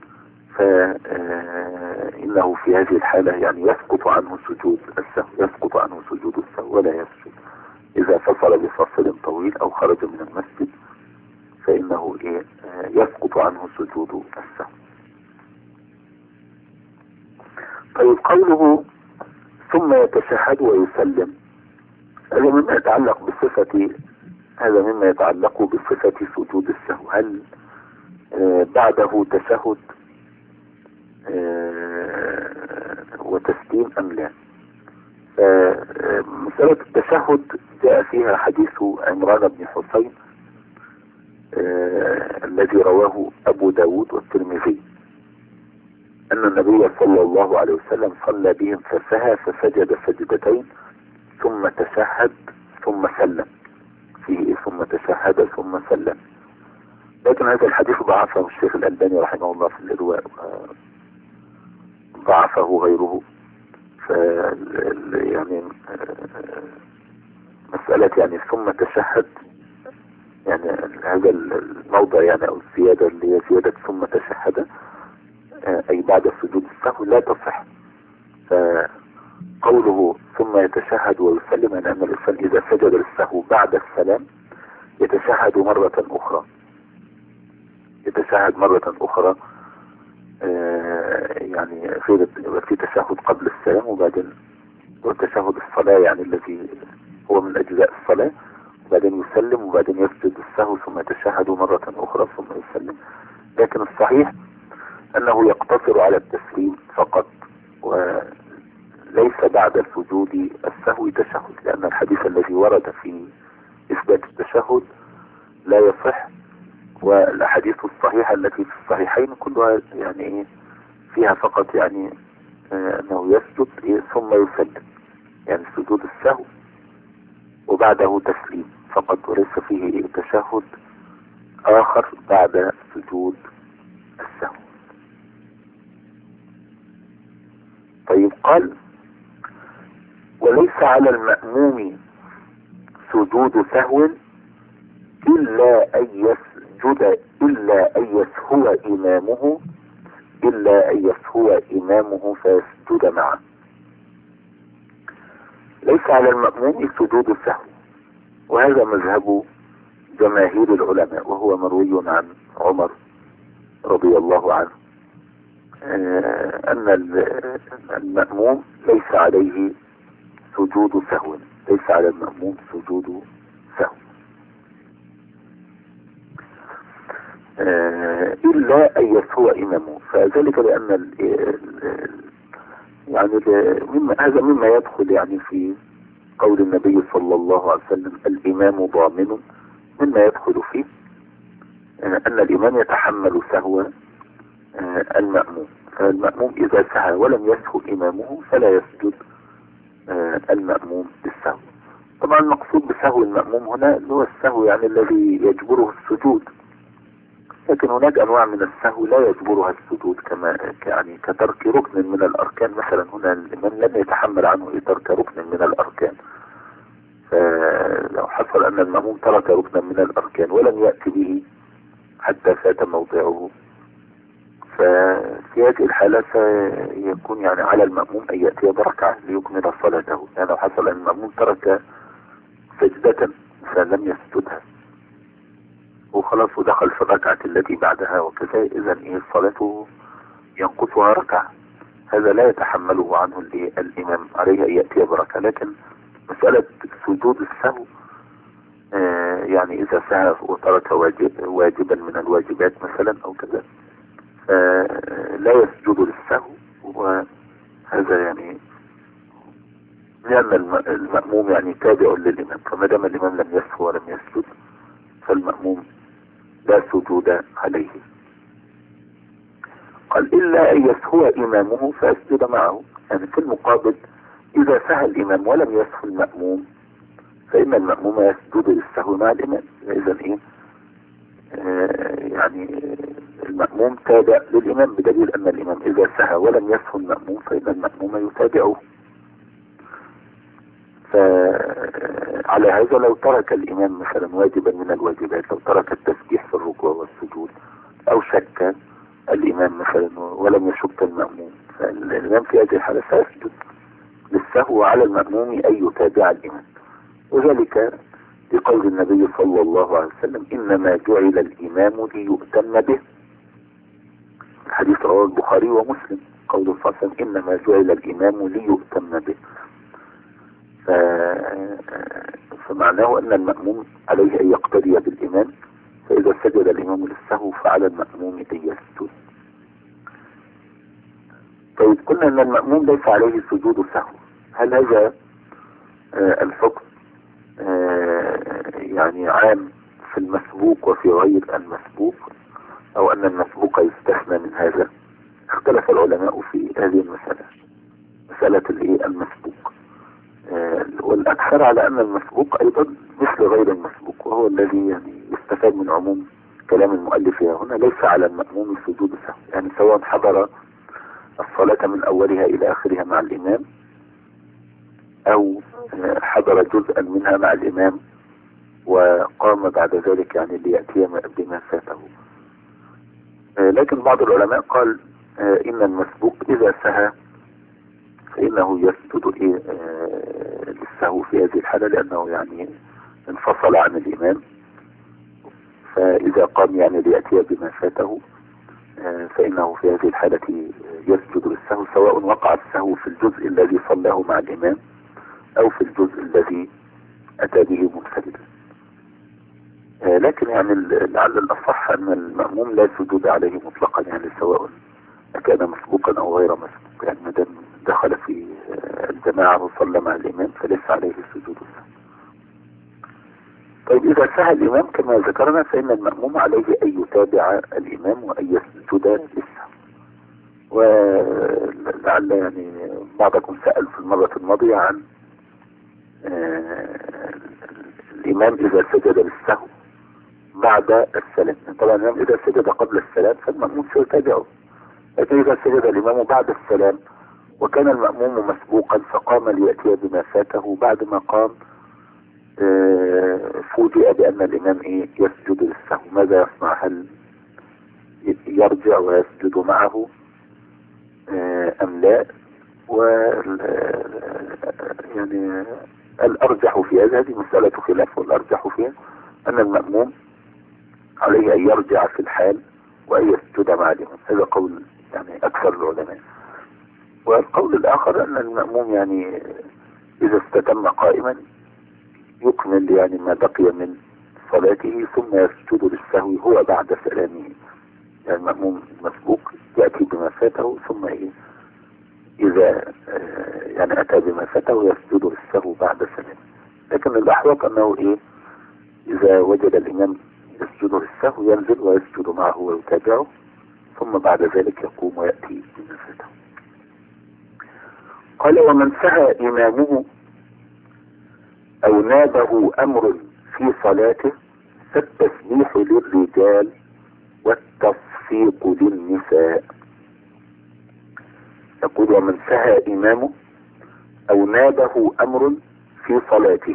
فإنه في هذه الحالة يعني يسقط عنه سجود السهو ولا يسجد. إذا فصل بفصل طويل أو خرج من المسجد فإنه يسقط عنه سجود السهو. طيب قوله ثم يتشهد ويسلم، هذا مما يتعلق بصفة سجود السهو. هل بعده تشهد وتسليم أم لا؟ مسألة التشهد جاء فيها حديث عمران بن حسين الذي رواه أبو داود والترمذي أن النبي صلى الله عليه وسلم صلى بهم فسهى فسجد سجدتين ثم تشهد ثم سلم، فيه ثم تشهد ثم سلم. لكن هذا الحديث ضعفه الشيخ الألباني رحمه الله في الإرواء، ضعفه غيره. يعني مسألة يعني ثم تشهد، يعني هذا الموضع يعني أو الزيادة اللي هي زيادة ثم تشهد أي بعد سجود السهو لا تصح. فقوله ثم يتشهد ويسلم أن الإنسان إذا سجد للسهو بعد السلام يتشهد مرة أخرى يعني في تشهد قبل السلام، وبعدين وتشهد الصلاة يعني الذي هو من أجزاء الصلاة، وبعدين يسلم وبعدين يسجد السهو ثم يتشهد مرة أخرى ثم يسلم. لكن الصحيح أنه يقتصر على التسليم فقط وليس بعد سجود السهو تشهد، لأن الحديث الذي ورد في إثبات التشهد لا يصح، والأحاديث الصحيحة التي في الصحيحين كلها يعني فيها فقط يعني أنه يسجد ثم يسلم، يعني سجود السهو وبعده تسليم فقط، وليس فيه تشهد آخر بعد سجود قال وليس على المأموم سجود سهو إلا أن يسجد إلا أن يسهو إمامه فيسجد معه. ليس على المأموم سجود سهو، وهذا مذهب جماهير العلماء، وهو مروي عن عمر رضي الله عنه أن المأموم ليس عليه سجود سهو، ليس على المأموم سجود سهو إلا أن يسهو إمامه. فذلك لأن يعني هذا مما يدخل يعني في قول النبي صلى الله عليه وسلم الإمام ضامن، مما يدخل فيه أن الإمام يتحمل سهو المأموم. فالمأموم إذا سهى ولم يسهو إمامه فلا يسجد المأموم بالسهو. طبعا المقصود بسهو المأموم هنا هو السهو يعني الذي يجبره السجود، لكن هناك أنواع من السهو لا يجبرها السجود، كما يعني كترك ركن من الأركان مثلا. هنا الإمام لم يتحمل عنه ترك ركن من الأركان، فلو حصل أن المأموم ترك ركنا من الأركان ولم يأتي به حتى فات موضعه، ففي هذه الحالة سيكون يعني على المأموم أن يأتي بركعة ليكمل صلاته. يعني لو حصل أن المأموم ترك سجدة فلم يسجدها وخلاص ودخل في الركعة التي بعدها وكذا، إذا الصلاة ينقصها ركعة، هذا لا يتحمله عنه الإمام، عليه أن يأتي بركعة. لكن مسألة سجود السهو يعني إذا سهى وترك واجبا من الواجبات مثلا أو كذا لا يسجد للسهو، وهذا يعني لأن المأموم يعني تابع للإمام، فما دام الإمام لم يسهو ولم يسجد فالمأموم لا سجود عليه. قال إلا أن يسهو إمامه فيسجد معه. يعني في المقابل إذا سهى الإمام ولم يسهو المأموم فإن المأموم يسجد للسهو مع الإمام. إذا يعني المأموم تابع للإمام، بدليل أن الإمام إذا سهى ولم يسهو المأموم فإن المأموم يتابعه. فعلى هذا لو ترك الإمام مثلا واجبا من الواجبات، لو ترك التسبيح في الركوع والسجود أو شك الإمام مثلا ولم يشك المأموم، فالإمام في هذه الحالة سيسجد للسهو على المأموم أن يتابع الإمام. وذلك لقول النبي صلى الله عليه وسلم إنما جعل الإمام ليؤتم به. الحديث رواه البخاري ومسلم، قول صلى الله عليه وسلم إنما جعل الإمام ليؤتم به. فمعناه أن المأموم عليه أن يقتدي بالإمام، فإذا سجد الإمام للسهو فعلى المأموم أن يسجد. طيب قلنا أن المأموم ليس عليه سجود سهو، هل هذا الحكم يعني عام في المسبوق وفي غير المسبوق، أو أن المسبوق يستثنى من هذا؟ اختلف العلماء في هذه المسألة، مسألة المسبوق. والأكثر على أن المسبوق أيضا مثل غير المسبوق، وهو الذي يعني يستفاد من عموم كلام المؤلف هنا. ليس على المأموم سجود سهو، يعني سواء حضر الصلاة من أولها إلى آخرها مع الإمام أو حضر جزءا منها مع الإمام وقام بعد ذلك يعني ليأتي بما فاته. لكن بعض العلماء قال إن المسبوق إذا سهى فإنه يسجد للسهو في هذه الحالة، لأنه يعني انفصل عن الإمام، فإذا قام يعني ليأتي بما فاته فإنه في هذه الحالة يسجد للسهو، سواء وقع السهو في الجزء الذي صلاه مع الإمام أو في الجزء الذي أتى به منفردا. لكن يعني لعل الأصح أن المأموم لا سجود عليه مطلقا، يعني سواء كان مسبوقا أو غير مسبوق، يعني ما دام دخل في الجماعة وصلى مع الإمام فليس عليه السجود. طيب إذا سهى الإمام كما ذكرنا فإن المأموم عليه أن يتابع الإمام وأن يسجد للسهو. ولعل يعني بعضكم سأل في المرة الماضية عن الإمام إذا سجد للسهو بعد السلام. طبعا الإمام إذا سجد قبل السلام فالمأموم سيتابعه، لكن إذا سجد الإمام بعد السلام وكان المأموم مسبوقا فقام ليأتي بما فاته. بعد ما قام فوجئ بأن الإمام يسجد للسهو. ماذا يصنع؟ هل يرجع ويسجد معه أم لا؟ يعني الأرجح في هذه مسألة خلاف، والأرجح فيها أن المأموم عليه أن يرجع في الحال وأن يسجد مع الإمام. هذا قول يعني أكثر العلماء. والقول الآخر أن المأموم يعني إذا استتم قائما يكمل يعني ما بقي من صلاته ثم يسجد للسهو هو بعد سلامه. يعني المأموم مسبوق يأتي بما فاته ثم إذا يعني أتى بما فاته يسجد للسهو بعد سلامه. لكن الأحوط أنه إذا وجد الإمام يسجد للسهو ينزل ويسجد معه ويتابعه، ثم بعد ذلك يقوم ويأتي بما فاته. قال: ومن سهى إمامه أو نابه أمر في صلاته فالتسبيح للرجال والتصفيق للنساء. يقول: ومن سهى إمامه أو نابه أمر في صلاته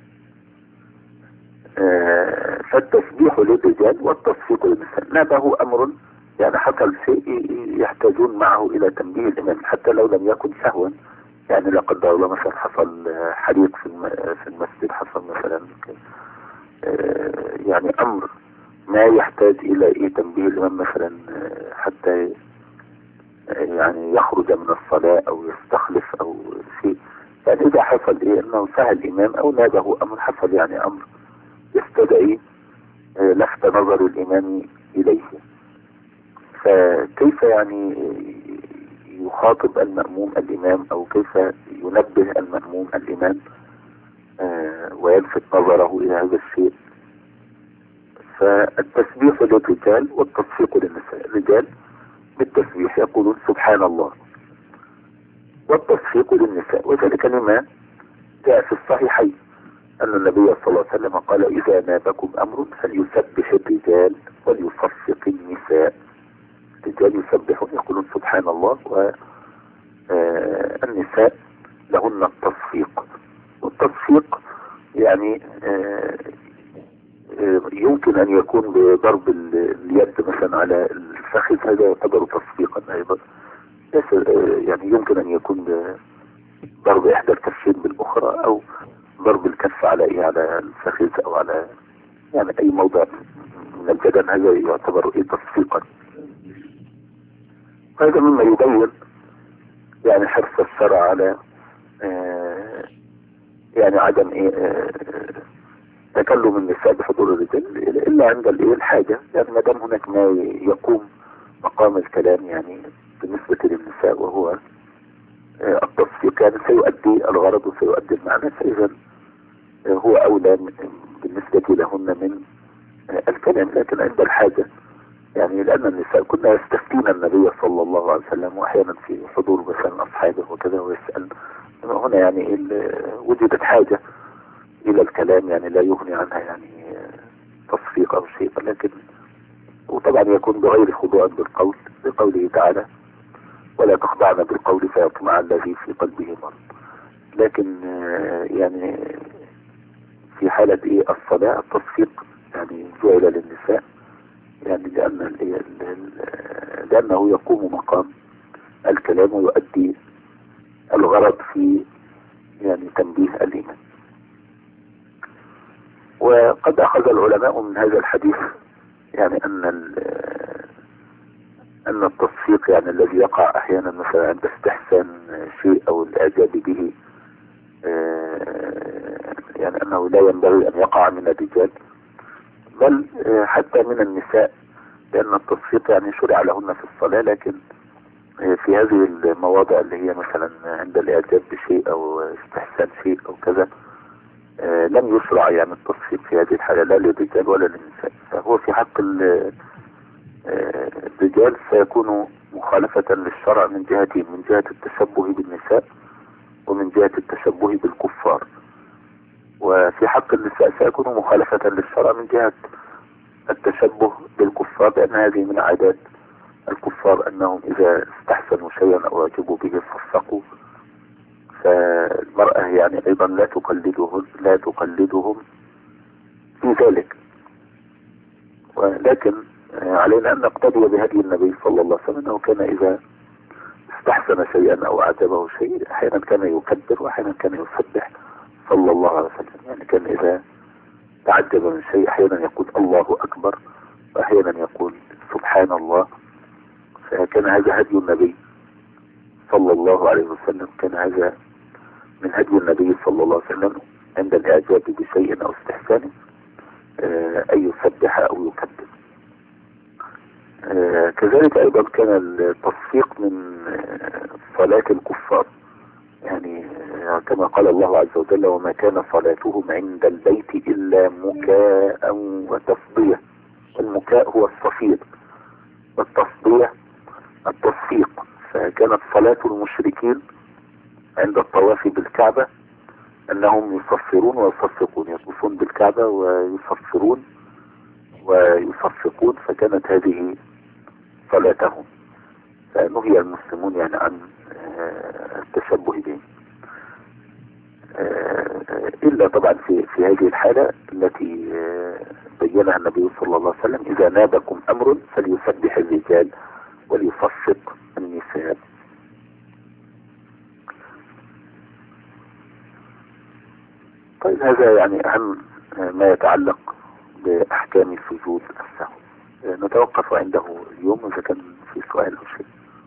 فالتسبيح للرجال والتصفيق للنساء. نابه أمر يعني حصل شيء يحتاجون معه إلى تنبيه الإمام حتى لو لم يكن سهوا. يعني لا قدر الله مثلا حصل حريق في المسجد، حصل مثلا يعني أمر ما يحتاج إلى تنبيه الإمام مثلا حتى يعني يخرج من الصلاة أو يستخلف أو شيء. يعني إذا حصل أنه سهى الإمام أو نابه أمر، حصل يعني أمر يستدعي لفت نظر الإمام إليه، فكيف يعني يخاطب المأموم الإمام أو كيف ينبه المأموم الإمام ويلفت نظره إلى هذا الشيء؟ فالتسبيح للرجال والتصفيق للنساء. الرجال بالتسبيح يقولون سبحان الله، والتصفيق للنساء وذلك لما جاء في الصحيحين أن النبي صلى الله عليه وسلم قال: إذا نابكم أمر فليسبح الرجال وليصفق النساء. الرجال يسبحون يقولون سبحان الله، والنساء لهن التصفيق. والتصفيق يعني يمكن أن يكون بضرب اليد مثلا على الفخذ، هذا يعتبر تصفيقا أيضا. يعني يمكن أن يكون ضرب إحدى الكفين بالأخرى أو ضرب الكف على على الفخذ أو على يعني أي موضع من البدن، هذا يعتبر تصفيقا. هذا مما يبين يعني حرص الشرع على يعني عدم تكلم النساء بحضور الرجال إلا عند الحاجة. يعني ما دام هناك ما يقوم مقام الكلام يعني بالنسبة للنساء وهو التصفيق يعني سيؤدي الغرض وسيؤدي المعنى، فإذا هو أولى بالنسبة لهن من الكلام. لكن عند الحاجة يعني لأن النساء كنا يستفتين النبي صلى الله عليه وسلم وأحيانا في حضور مثلا أصحابه وكذا ويسأل. هنا يعني وجدت حاجة إلى الكلام يعني لا يغني عنها يعني تصفيق أو شيء، لكن وطبعا يكون بغير خضوع بالقول بقوله تعالى: ولا تخضعن بالقول فيطمع الذي في قلبه مرض. لكن يعني في حالة الصلاة التصفيق يعني جعل للنساء يعني لأنه يقوم مقام الكلام ويؤدي الغرض في يعني تنبيه الإيمان. وقد أخذ العلماء من هذا الحديث يعني أن التصفيق يعني الذي يقع أحيانا مثلا عند استحسان شيء أو الإعجاب به يعني أنه لا ينبغي أن يقع من الرجال بل حتى من النساء، لأن التصفيق يعني شرع لهن في الصلاة، لكن في هذه المواضع اللي هي مثلا عند الإعجاب بشيء أو استحسان شيء أو كذا لم يشرع يعني التصفيق في هذه الحالة لا للرجال ولا للنساء. فهو في حق الرجال سيكون مخالفة للشرع من جهتين: من جهة التشبه بالنساء ومن جهة التشبه بالكفار. وفي حق النساء سيكون مخالفة للشرع من جهة التشبه بالكفار، لأن هذه من عادات الكفار أنهم إذا استحسنوا شيئا أو أعجبوا به صفقوا، فالمرأة يعني أيضا لا تقلدهم في ذلك، ولكن علينا أن نقتدي بهدي النبي صلى الله عليه وسلم، أنه كان إذا استحسن شيئا أو أعجبه شيء أحيانا كان يكبر وأحيانا كان يسبح صلى الله عليه وسلم. يعني كان إذا تعجب من شيء أحيانا يقول الله أكبر وأحيانا يقول سبحان الله. فكان هذا هدي النبي صلى الله عليه وسلم، كان هذا من هدي النبي صلى الله عليه وسلم عند الإعجاب بشيء أو استحسانه أن يسبح أو يكبر. كذلك أيضا كان التصفيق من صلاة الكفار، يعني كما قال الله عز وجل وما كان صلاتهم عند البيت إلا مكاء وتصدية. المكاء هو الصفيق والتصدية التصفيق. فكانت صلاة المشركين عند الطواف بالكعبة أنهم يصفرون ويصفقون، يطوفون بالكعبة ويصفرون ويصفقون، فكانت هذه صلاتهم. فنهي المسلمون يعني عن التشبه بهم، إلا طبعا في هذه الحالة التي بينها النبي صلى الله عليه وسلم: إذا نابكم أمر فليسبح الرجال وليصفق النساء. طيب هذا يعني أهم ما يتعلق بأحكام سجود السهو. نتوقف عنده اليوم إذا كان في سؤال أو شيء.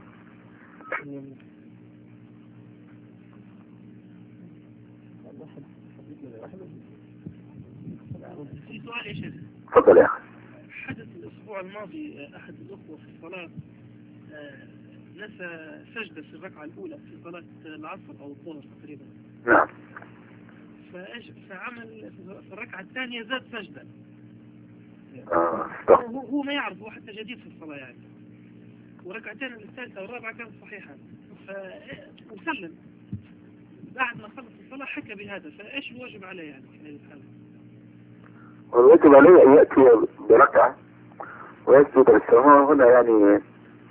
في سؤال يا شيخ. تفضل يا أخي. حدث الأسبوع الماضي أحد الأخوة في الصلاة نسى سجدة في الركعة الأولى في صلاة العصر أو الظهر تقريبا. نعم. فعمل في الركعة الثانية زاد سجدة. هو ما يعرف، هو حتى جديد في الصلاة يعني. وركعتين الثالثة والرابعة كانت صحيحة. وسلم. بعد ما خلص الصلاة حكى بهذا، فإيش الواجب عليه يعني في هذه الحالة؟ والواجب عليه أن يأتي بركعة ويسجد للسلام. هنا يعني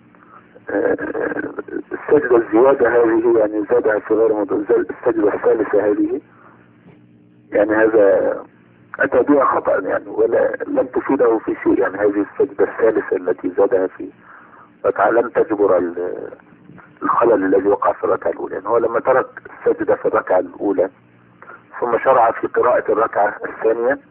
السجدة الزيادة هذه يعني زادها في غير موضوع. السجدة الثالثة هذه يعني هذا أتى بها خطأ يعني، ولا لم تفيده في شيء. يعني هذه السجدة الثالثة التي زادها في ركعة لم تجبر الخلل الذي وقع في الركعة الأولى. يعني هو لما ترك السجدة في الركعة الأولى ثم شرع في قراءة الركعة الثانية،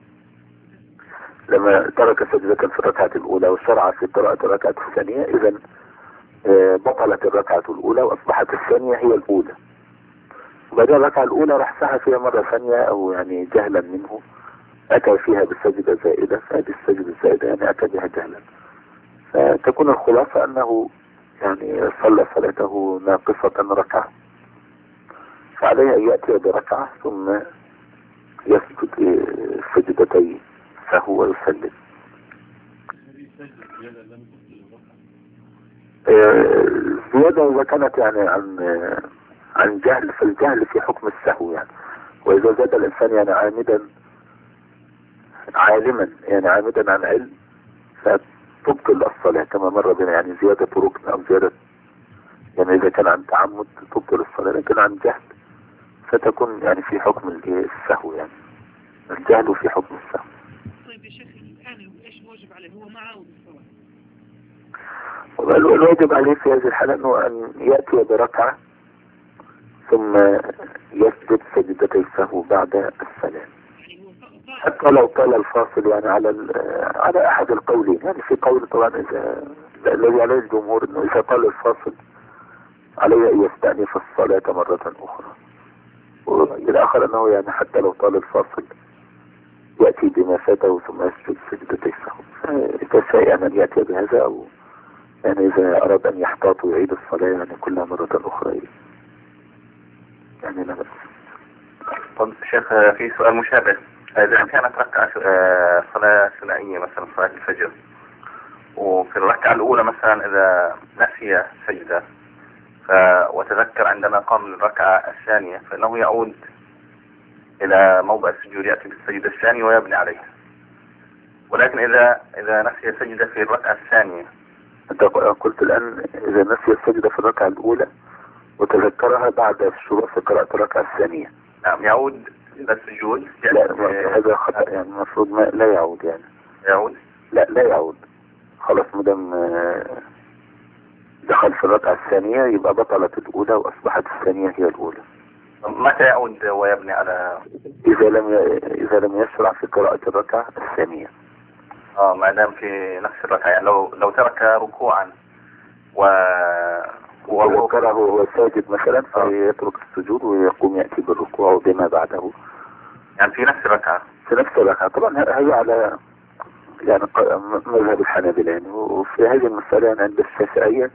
لما ترك سجدة في الركعة الأولى وشرع في قراءة الركعة الثانية، إذن بطلت الركعة الأولى وأصبحت الثانية هي الأولى. وبعد الركعة الأولى راح سعى فيها مرة ثانية أو يعني جهلا منه أتى فيها بالسجدة زائدة، فهذه السجدة الزائدة يعني أتى بها جهلا. فتكون الخلاصة أنه يعني صلى صلاته ناقصة ركعة، فعليه أن يأتي بركعة ثم يسجد سجدتين فهو يسلم. الزيادة إذا كانت يعني عن جهل، فالجهل في حكم السهو يعني. وإذا زاد الإنسان يعني عالما يعني عامدا عن علم فتبطل الصلاة كما مر بنا. يعني زيادة ركن أو زيادة يعني إذا كان عن تعمد تبطل الصلاة، لكن عن جهل فتكون يعني في حكم السهو. يعني الجهل في حكم السهو. طيب يا شيخ الآن إيش الواجب عليه؟ هو ما عاود الصلاة. الواجب عليه في هذه الحالة أنه أن يأتي بركعة ثم يسجد سجدتي السهو بعد السلام، حتى لو طال الفاصل يعني على أحد القولين. يعني في قول طبعا الذي عليه الجمهور أنه إذا طال الفاصل عليه أن يستأنف الصلاة مرة أخرى، والآخر أنه يعني حتى لو طال الفاصل يأتي بما فاته ثم يسجد سجدتي السهو. إذا شاء أن يأتي بهذا، أو يعني إذا أراد أن يحتاط ويعيد الصلاة يعني كلها مرة أخرى يعني لا بأس. طب شيخ في سؤال مشابه، إذا كانت ركعة صلاة ثنائية مثلا صلاة الفجر، وفي الركعة الأولى مثلا إذا نسي سجدة وتذكر عندما قام للركعة الثانية، فإنه يعود إلى موضع السجود يأتي بالسجدة الثانية ويبني عليها. ولكن إذا نسي سجدة في الركعة الثانية أنت قلت الآن إذا نسي السجدة في الركعة الأولى وتذكرها بعد الشروع في قراءة الركعة الثانية. نعم، يعود إلى السجود. لا، هذا خطأ، يعني المفروض لا يعود، يعني يعود؟ لا يعود، خلاص مدام دخل في الركعة الثانية يبقى بطلت الأولى وأصبحت الثانية هي الأولى. متى يعود ويبني على؟ إذا لم يشرع في قراءة الركعة الثانية. ما دام في نفس الركعة، يعني لو ترك ركوعا وذكره وهو ساجد مثلا فيترك السجود ويقوم يأتي بالركوع وبما بعده، يعني في نفس الركعة. في نفس الركعة طبعا. هذا على يعني مذهب الحنابلة يعني. وفي هذه المسألة عند الشافعية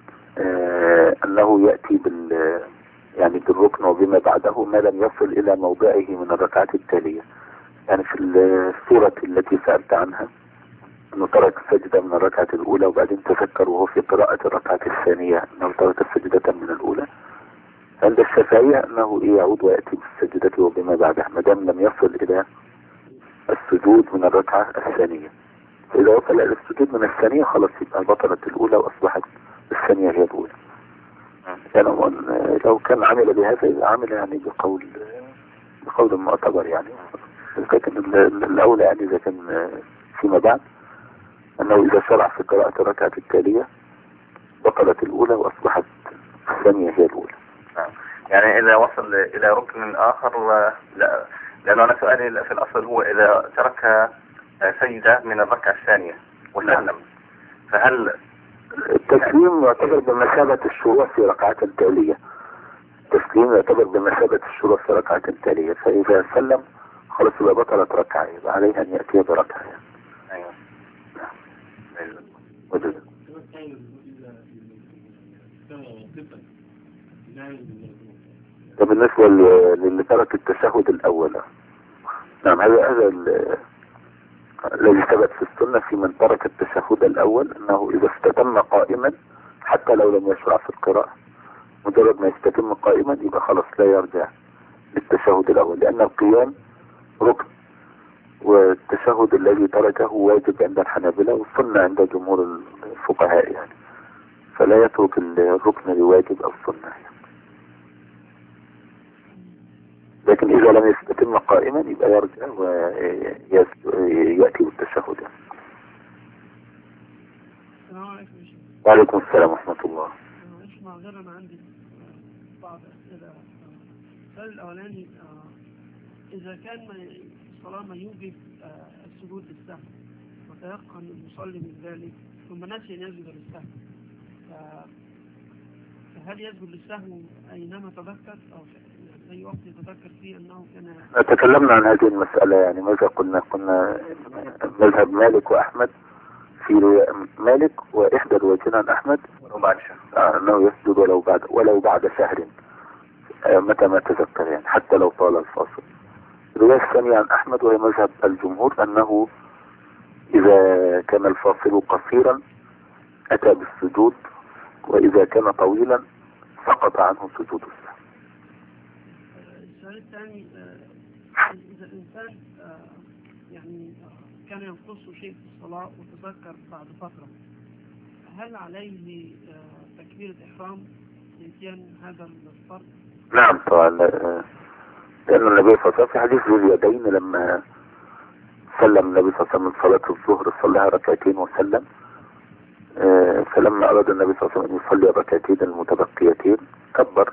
أنه يأتي يعني بالركن وبما بعده ما لم يصل إلى موضعه من الركعات التالية. يعني في السورة التي سألت عنها أنه ترك السجدة من الركعة الأولى وبعدين تذكر وهو في قراءة الركعة الثانية أنه ترك السجدة من الأولى. عند الشافعية أنه يعود ويأتي بالسجدة وبما بعدها ما دام لم يصل إلى السجود من الركعة الثانية. فإذا وصل إلى السجود من الثانية خلاص يبقى بطلت الأولى وأصبحت الثانية هي الأولى. يعني لو كان عمل بهذا عمل يعني بقول معتبر يعني. لكن الأولى يعني إذا كان فيما بعد أنه إذا شرع في قراءة الركعة التالية بطلت الأولى وأصبحت الثانية هي الأولى. يعني إذا وصل إلى ركن آخر، لا، لأنه أنا سؤالي في الأصل هو إذا ترك سجدة من الركعة الثانية وسلم، فهل التسليم يعتبر بمثابة الشروع في ركعات تالية؟ التسليم يعتبر بمثابة الشروع في ركعات تالية، فإذا سلم خلاص يبقى بطلت ركعة، يبقى عليه أن يأتي بركعة يعني. أيوة. وجد. ده بالنسبة للي ترك التشهد الأول. نعم، هذا الذي ثبت في السنة في من ترك التشهد الأول أنه إذا استتم قائما حتى لو لم يشرع في القراءة، مجرد ما يستتم قائما يبقى خلاص لا يرجع للتشهد الأول، لأن القيام ركن والتشهد الذي تركه واجب عند الحنابلة والسنة عند جمهور الفقهاء يعني، فلا يترك الركن لواجب أو سنة يعني. لكن إذا لم يستتم قائما يبقى يرجع ويأتي بالتشهد يعني. وعليكم السلام ورحمة الله. اسمع، غير أنا عندي بعض أسئلة. السؤال الأولاني، إذا كان الصلاة ما يوجب السجود للسهو وتيقن المصلي من ذلك ثم نسي أن يسجد للسهو، فهل يسجد للسهو أينما تذكر أو في أي وقت يتذكر فيه أنه كان؟ تكلمنا عن هذه المسألة يعني. ماذا قلنا مذهب مالك وأحمد في مالك وإحدى الروايتين عن أحمد أنه يسجد ولو بعد شهر متى ما تذكر يعني حتى لو طال الفاصل. الرواية الثانية عن أحمد وهي مذهب الجمهور أنه إذا كان الفاصل قصيرا أتى بالسجود وإذا كان طويلا سقط عنه سجود السهو. السؤال الثاني، إذا الإنسان يعني كان ينقصه شيء في الصلاة وتذكر بعد فترة، هل عليه تكبيرة إحرام لإتيان هذا الفرض؟ نعم طبعا، لأن النبي صلى الله عليه وسلم في حديث ذي اليدين لما سلم النبي صلى الله عليه وسلم من صلاة الظهر صلىها ركعتين وسلم، فلما أراد النبي صلى الله عليه وسلم أن يصلي الركعتين المتبقيتين كبر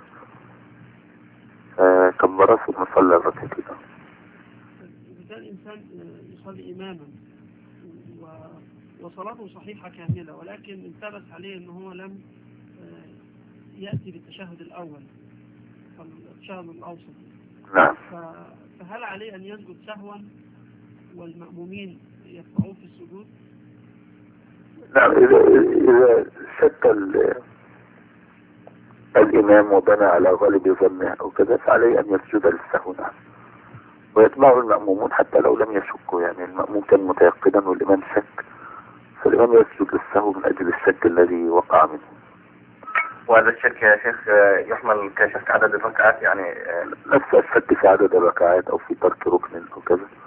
ثم صلى الركعتين. إذا كان الإنسان يصلي إماما وصلاته صحيحة كاملة ولكن التبس عليه أنه هو لم يأتي بالتشهد الأول التشهد الأوسط، نعم، فهل عليه أن يسجد سهوا والمأمومين يقطعوه في السجود؟ نعم، إذا شك الإمام وبنى على غالب ظنه أو كذا فعليه أن يسجد للسهو. نعم، ويتبعه المأمومون حتى لو لم يشكوا يعني. المأموم كان متيقنا والإمام شك فالإمام يسجد للسهو من أجل الشك الذي وقع منه. وهذا الشك يا شيخ يحمل كشك عدد الركعات يعني؟ نفس الشك في عدد الركعات أو في ترك ركن أو كذا.